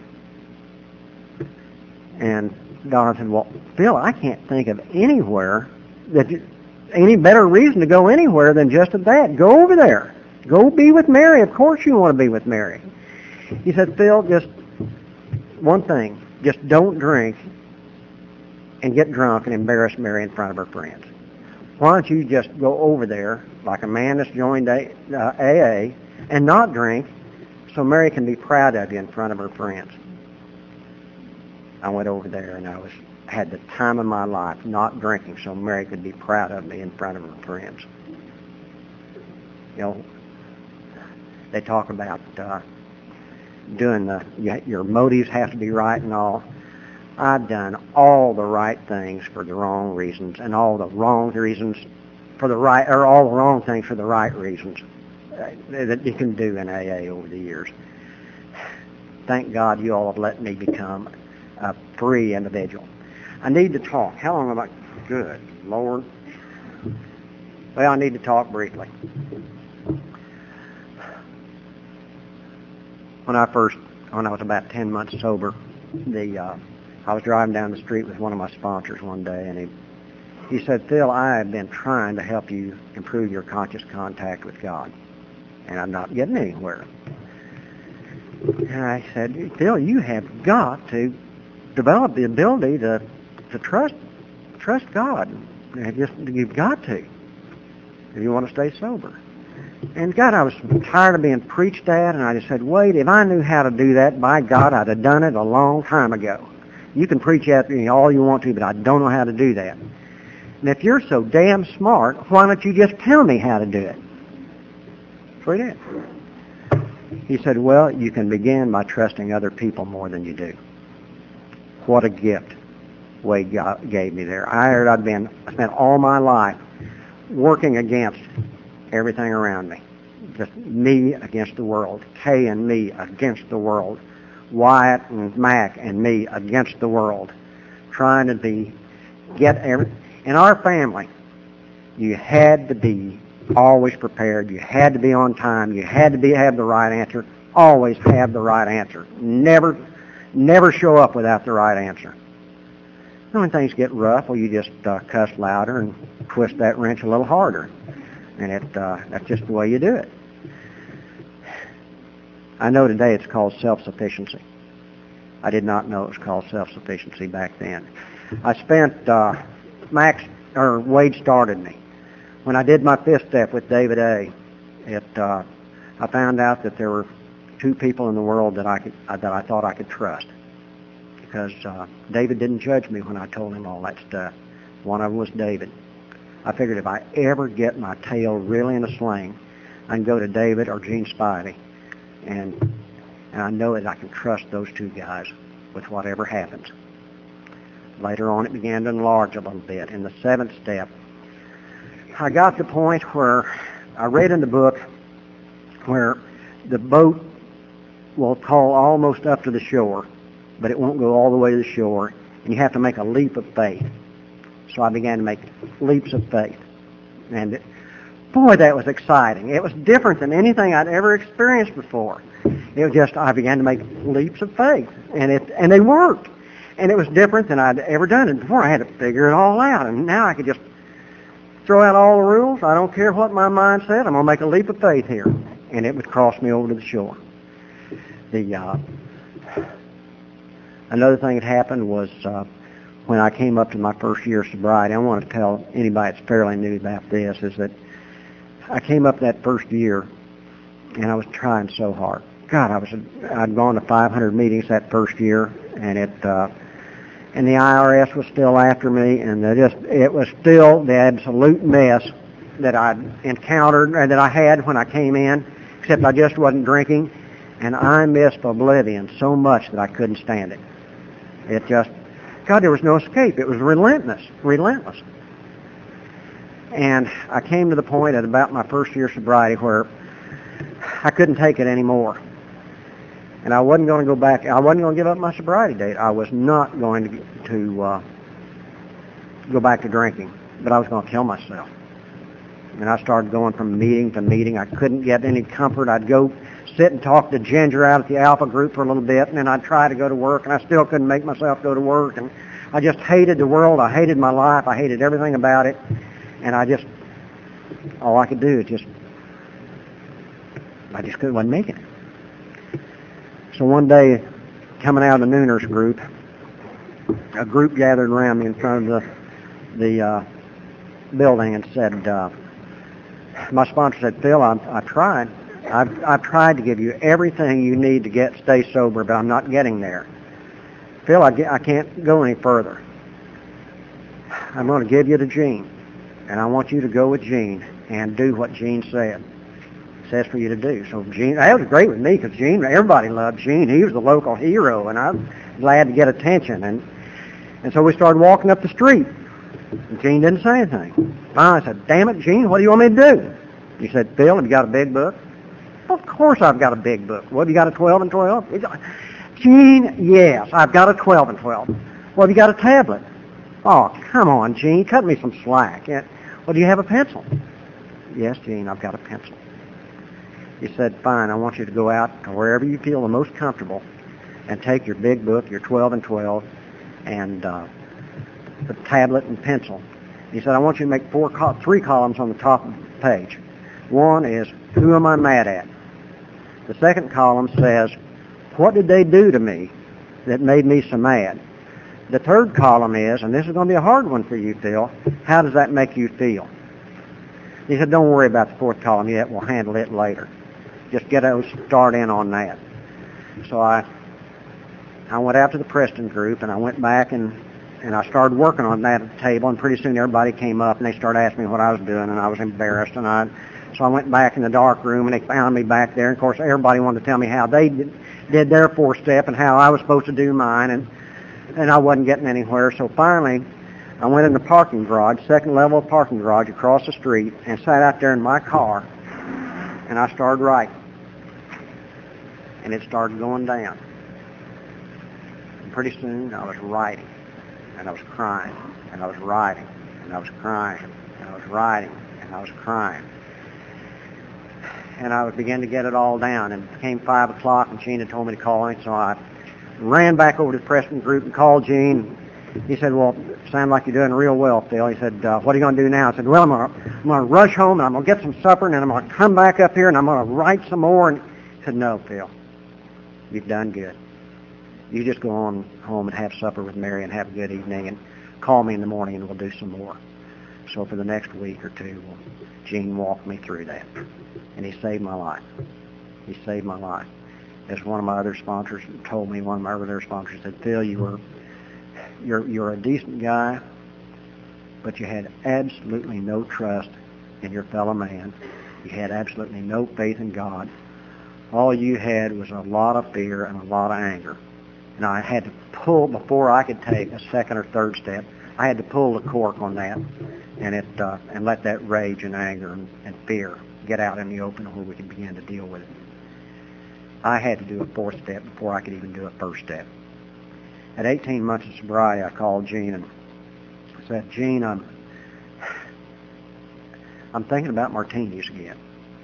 And Don said, well, Phil, I can't think of anywhere any better reason to go anywhere than just at that. Go over there. Go be with Mary. Of course you want to be with Mary. He said, Phil, just one thing. Just don't drink and get drunk and embarrass Mary in front of her friends. Why don't you just go over there like a man that's joined AA and not drink so Mary can be proud of you in front of her friends. I went over there, and I had the time of my life not drinking so Mary could be proud of me in front of her friends. They talk about doing your motives have to be right and all. I've done all the right things for the wrong reasons, and all the wrong reasons for the right, or all the wrong things for the right reasons that you can do in AA over the years. Thank God you all have let me become a free individual. I need to talk. How long am I? Good Lord. Well, I need to talk briefly. When I was about 10 months sober, I was driving down the street with one of my sponsors one day, and he said, Phil, I have been trying to help you improve your conscious contact with God, and I'm not getting anywhere. And I said, Phil, you have got to develop the ability to trust God. You've got to if you want to stay sober. And God, I was tired of being preached at, and I just said, wait, if I knew how to do that, by God, I'd have done it a long time ago. You can preach at me all you want to, but I don't know how to do that. And if you're so damn smart, why don't you just tell me how to do it? So he did. He said, well, you can begin by trusting other people more than you do. What a gift Wade gave me there. I spent all my life working against everything around me. Just me against the world. Kay and me against the world. Wyatt and Mac and me against the world. Trying to in our family, you had to be always prepared. You had to be on time. You had to have the right answer. Always have the right answer. Never show up without the right answer. When things get rough, well, you just cuss louder and twist that wrench a little harder. And that's just the way you do it. I know today it's called self-sufficiency. I did not know it was called self-sufficiency back then. I spent, Wade started me. When I did my fifth step with David A., I found out that there were two people in the world that I thought I could trust. because David didn't judge me when I told him all that stuff. One of them was David. I figured if I ever get my tail really in a sling, I can go to David or Gene Spivey, and I know that I can trust those two guys with whatever happens. Later on, it began to enlarge a little bit. In the 7th step, I got to the point where I read in the book where the boat will call almost up to the shore, but it won't go all the way to the shore, and you have to make a leap of faith. So I began to make leaps of faith. And boy, that was exciting. It was different than anything I'd ever experienced before. It was just, I began to make leaps of faith, and they worked. And it was different than I'd ever done it before. I had to figure it all out, and now I could just throw out all the rules. I don't care what my mind said. I'm going to make a leap of faith here. And it would cross me over to the shore. Another thing that happened was when I came up to my first year of sobriety, I want to tell anybody that's fairly new about this, is that I came up that first year, and I was trying so hard. God, I'd gone to 500 meetings that first year, and the IRS was still after me, and it was still the absolute mess that I'd encountered, or that I had when I came in, except I just wasn't drinking, and I missed oblivion so much that I couldn't stand it. God, there was no escape. It was relentless. And I came to the point at about my first year of sobriety where I couldn't take it anymore. And I wasn't going to go back. I wasn't going to give up my sobriety date. I was not going to go back to drinking, but I was going to kill myself. And I started going from meeting to meeting. I couldn't get any comfort. I'd go sit and talk to Ginger out at the Alpha group for a little bit, and then I'd try to go to work, and I still couldn't make myself go to work. And I just hated the world. I hated my life. I hated everything about it. And all I could do is wasn't making it. So one day, coming out of the Nooners group, a group gathered around me in front of the building and said, my sponsor said, Phil, I've tried. I've tried to give you everything you need to stay sober, but I'm not getting there. Phil, I can't go any further. I'm going to give you to Gene, and I want you to go with Gene and do what Gene says for you to do. So Gene, that was great with me, because everybody loved Gene. He was the local hero, and I was glad to get attention. And so we started walking up the street. And Gene didn't say anything. Finally, I said, damn it, Gene, what do you want me to do? He said, Phil, have you got a big book? Of course I've got a big book. Well, have you got a 12 and 12? Gene, yes, I've got a 12 and 12. Well, have you got a tablet? Oh, come on, Gene, cut me some slack. Yeah. Well, do you have a pencil? Yes, Gene, I've got a pencil. He said, fine, I want you to go out to wherever you feel the most comfortable and take your big book, your 12 and 12, and the tablet and pencil. He said, I want you to make 3 columns on the top of the page. One is, who am I mad at? The second column says, what did they do to me that made me so mad? The third column is, and this is going to be a hard one for you, Phil, how does that make you feel? He said, don't worry about the fourth column yet. We'll handle it later. Just get a start in on that. So I went out to the Preston group, and I went back and I started working on that at the table, and pretty soon everybody came up, and they started asking me what I was doing, and I was embarrassed. So I went back in the dark room, and they found me back there. And, of course, everybody wanted to tell me how they did their 4-step and how I was supposed to do mine, and I wasn't getting anywhere. So finally, I went in the parking garage, second level parking garage across the street, and sat out there in my car, and I started writing. And it started going down. And pretty soon I was writing, and I was crying, and I was writing, and I was crying, and I was writing, and I was crying. And I began to get it all down, and it became 5 o'clock, and Gene had told me to call him, so I ran back over to the Preston group and called Gene. He said, well, it sounds like you're doing real well, Phil. He said, what are you going to do now? I said, well, I'm going to rush home, and I'm going to get some supper, and then I'm going to come back up here, and I'm going to write some more. And he said, no, Phil, you've done good. You just go on home and have supper with Mary and have a good evening, and call me in the morning, and we'll do some more. So for the next week or two, Gene walked me through that, and he saved my life. He saved my life. as one of my other sponsors told me. One of my other sponsors said, "Phil, you're a decent guy, but you had absolutely no trust in your fellow man. You had absolutely no faith in God. All you had was a lot of fear and a lot of anger." And I had to pull, before I could take a second or third step, I had to pull the cork on that and let that rage and anger and fear get out in the open where we could begin to deal with it. I had to do a fourth step before I could even do a first step. At 18 months of sobriety, I called Gene and said, "Gene, I'm thinking about martinis again.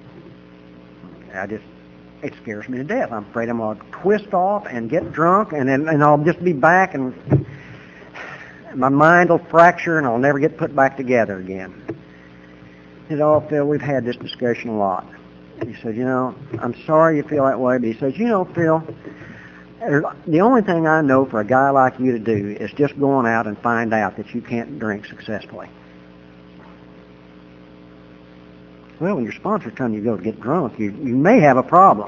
It scares me to death. I'm afraid I'm going to twist off and get drunk, and I'll just be back, and my mind will fracture, and I'll never get put back together again." He said, "Oh, Phil, we've had this discussion a lot." He said, "I'm sorry you feel that way," but he says, "Phil, the only thing I know for a guy like you to do is just going out and find out that you can't drink successfully." Well, when your sponsor's telling you to go get drunk, you may have a problem.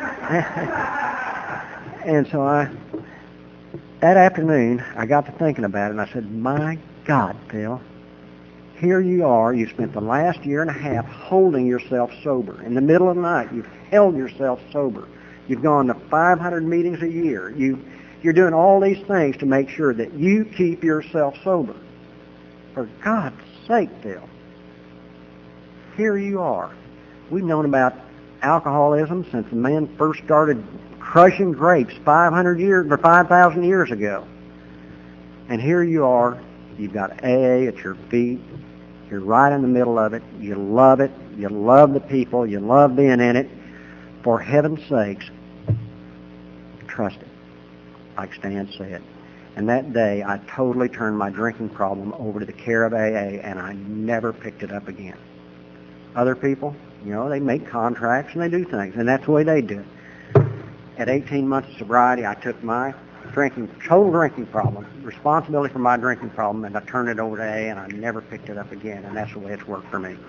And so that afternoon, I got to thinking about it, and I said, "My God, Phil, here you are. You spent the last year and a half holding yourself sober. In the middle of the night, you've held yourself sober. You've gone to 500 meetings a year. You're doing all these things to make sure that you keep yourself sober. For God's sake, Phil, here you are. We've known about alcoholism since the men first started crushing grapes 500 years or 5,000 years ago. And here you are. You've got AA at your feet. You're right in the middle of it. You love it. You love the people. You love being in it. For heaven's sakes, trust it, like Stan said." And that day, I totally turned my drinking problem over to the care of AA, and I never picked it up again. Other people, they make contracts and they do things, and that's the way they do it. At 18 months of sobriety, I took my total drinking problem, responsibility for my drinking problem, and I turned it over to AA, and I never picked it up again, and that's the way it's worked for me.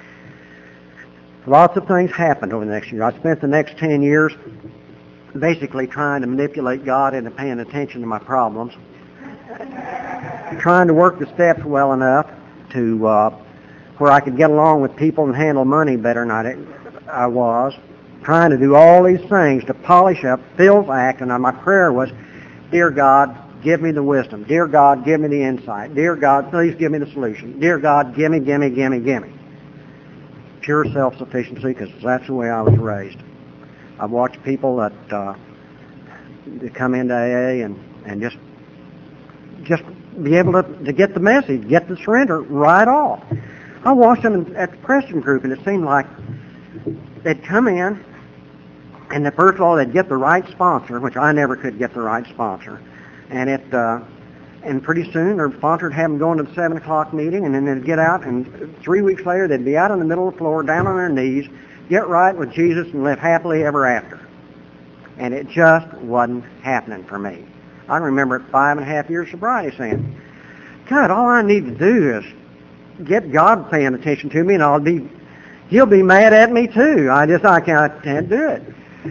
Lots of things happened over the next year. I spent the next 10 years basically trying to manipulate God into paying attention to my problems, trying to work the steps well enough to where I could get along with people and handle money better than I was, trying to do all these things to polish up Phil's act, and my prayer was, "Dear God, give me the wisdom. Dear God, give me the insight. Dear God, please give me the solution. Dear God, gimme. Pure self-sufficiency, because that's the way I was raised. I've watched people that come into AA and just be able to get the message, get the surrender right off. I watched them at the Preston group, and it seemed like they'd come in, and first of all, they'd get the right sponsor, which I never could get the right sponsor. And pretty soon, their sponsor would have them going to the 7 o'clock meeting, and then they'd get out, and 3 weeks later, they'd be out in the middle of the floor, down on their knees, get right with Jesus, and live happily ever after. And it just wasn't happening for me. I remember at 5.5 years sobriety saying, "God, all I need to do is get God paying attention to me, and He'll be mad at me too. I can't do it."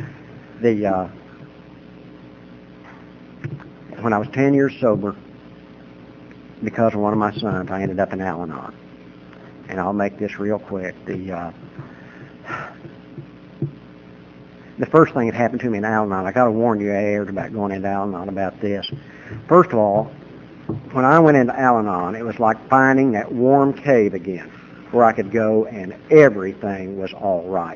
When I was 10 years sober, because of one of my sons, I ended up in Al-Anon. And I'll make this real quick. The first thing that happened to me in Al-Anon, I got to warn you, AA, about going into Al-Anon about this. First of all, when I went into Al-Anon, it was like finding that warm cave again, where I could go and everything was all right.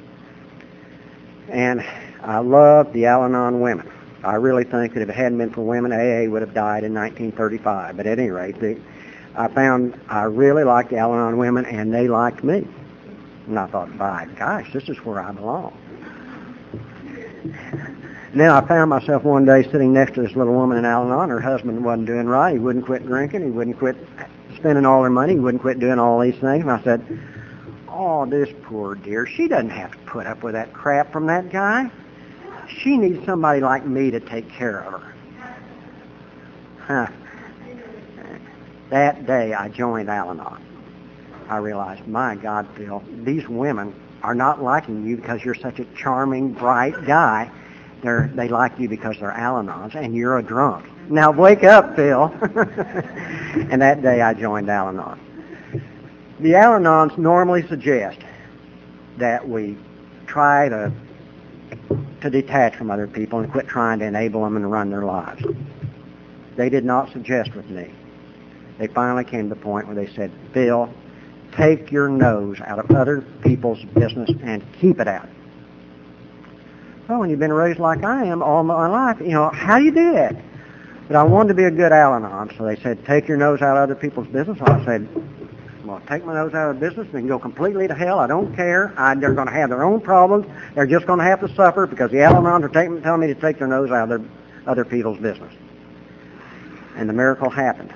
And I loved the Al-Anon women. I really think that if it hadn't been for women, AA would have died in 1935. But at any rate, I found I really liked the Al-Anon women, and they liked me. And I thought, by gosh, this is where I belong. And then I found myself one day sitting next to this little woman in Al-Anon. Her husband wasn't doing right. He wouldn't quit drinking. He wouldn't quit spending all her money. He wouldn't quit doing all these things. And I said, "Oh, this poor dear, she doesn't have to put up with that crap from that guy. She needs somebody like me to take care of her." That day I joined Al-Anon. I realized, my God, Phil, these women are not liking you because you're such a charming, bright guy. They like you because they're Al-Anons, and you're a drunk. Now wake up, Phil. And that day I joined Al-Anon. The Al-Anons normally suggest that we try to detach from other people and quit trying to enable them and run their lives. They did not suggest with me. They finally came to the point where they said, Phil, take your nose out of other people's business and keep it out. Well, when you've been raised like I am all my life, how do you do that? But I wanted to be a good Al-Anon, so they said, take your nose out of other people's business. I said, well, take my nose out of business and go completely to hell. I don't care. They're going to have their own problems. They're just going to have to suffer because the Al-Anons are telling me to take their nose out of other people's business. And the miracle happened.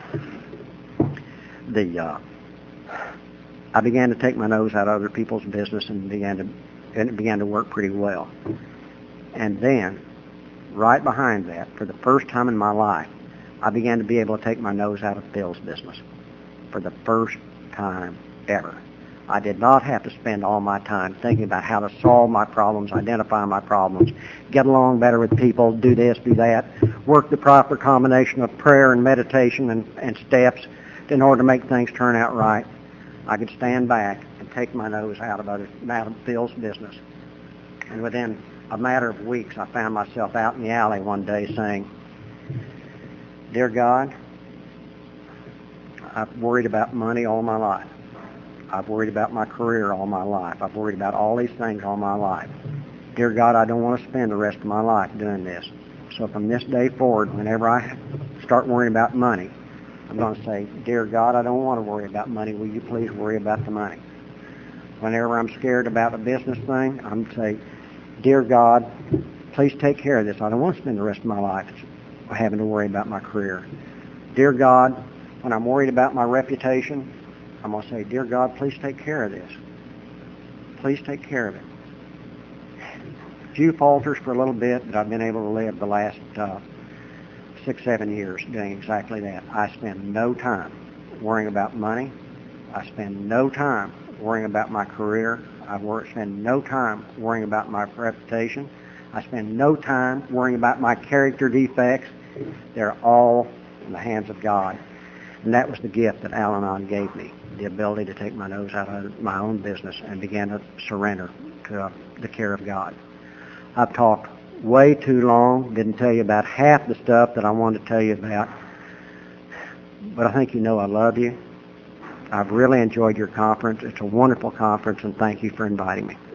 I began to take my nose out of other people's business and it began to work pretty well. And then, right behind that, for the first time in my life, I began to be able to take my nose out of Phil's business. For the first time ever. I did not have to spend all my time thinking about how to solve my problems, identify my problems, get along better with people, do this, do that, work the proper combination of prayer and meditation and steps in order to make things turn out right. I could stand back and take my nose out of Phil's business. And within a matter of weeks, I found myself out in the alley one day saying, Dear God, I've worried about money all my life. I've worried about my career all my life. I've worried about all these things all my life. Dear God, I don't want to spend the rest of my life doing this. So from this day forward, whenever I start worrying about money, I'm going to say, Dear God, I don't want to worry about money. Will you please worry about the money? Whenever I'm scared about a business thing, I'm going to say, Dear God, please take care of this. I don't want to spend the rest of my life having to worry about my career. Dear God, when I'm worried about my reputation, I'm going to say, Dear God, please take care of this. Please take care of it. A few falters for a little bit, but I've been able to live the last 6-7 years doing exactly that. I spend no time worrying about money. I spend no time worrying about my career. I spend no time worrying about my reputation. I spend no time worrying about my character defects. They're all in the hands of God. And that was the gift that Al-Anon gave me, the ability to take my nose out of my own business and begin to surrender to the care of God. I've talked way too long, didn't tell you about half the stuff that I wanted to tell you about, but I think you know I love you. I've really enjoyed your conference. It's a wonderful conference, and thank you for inviting me.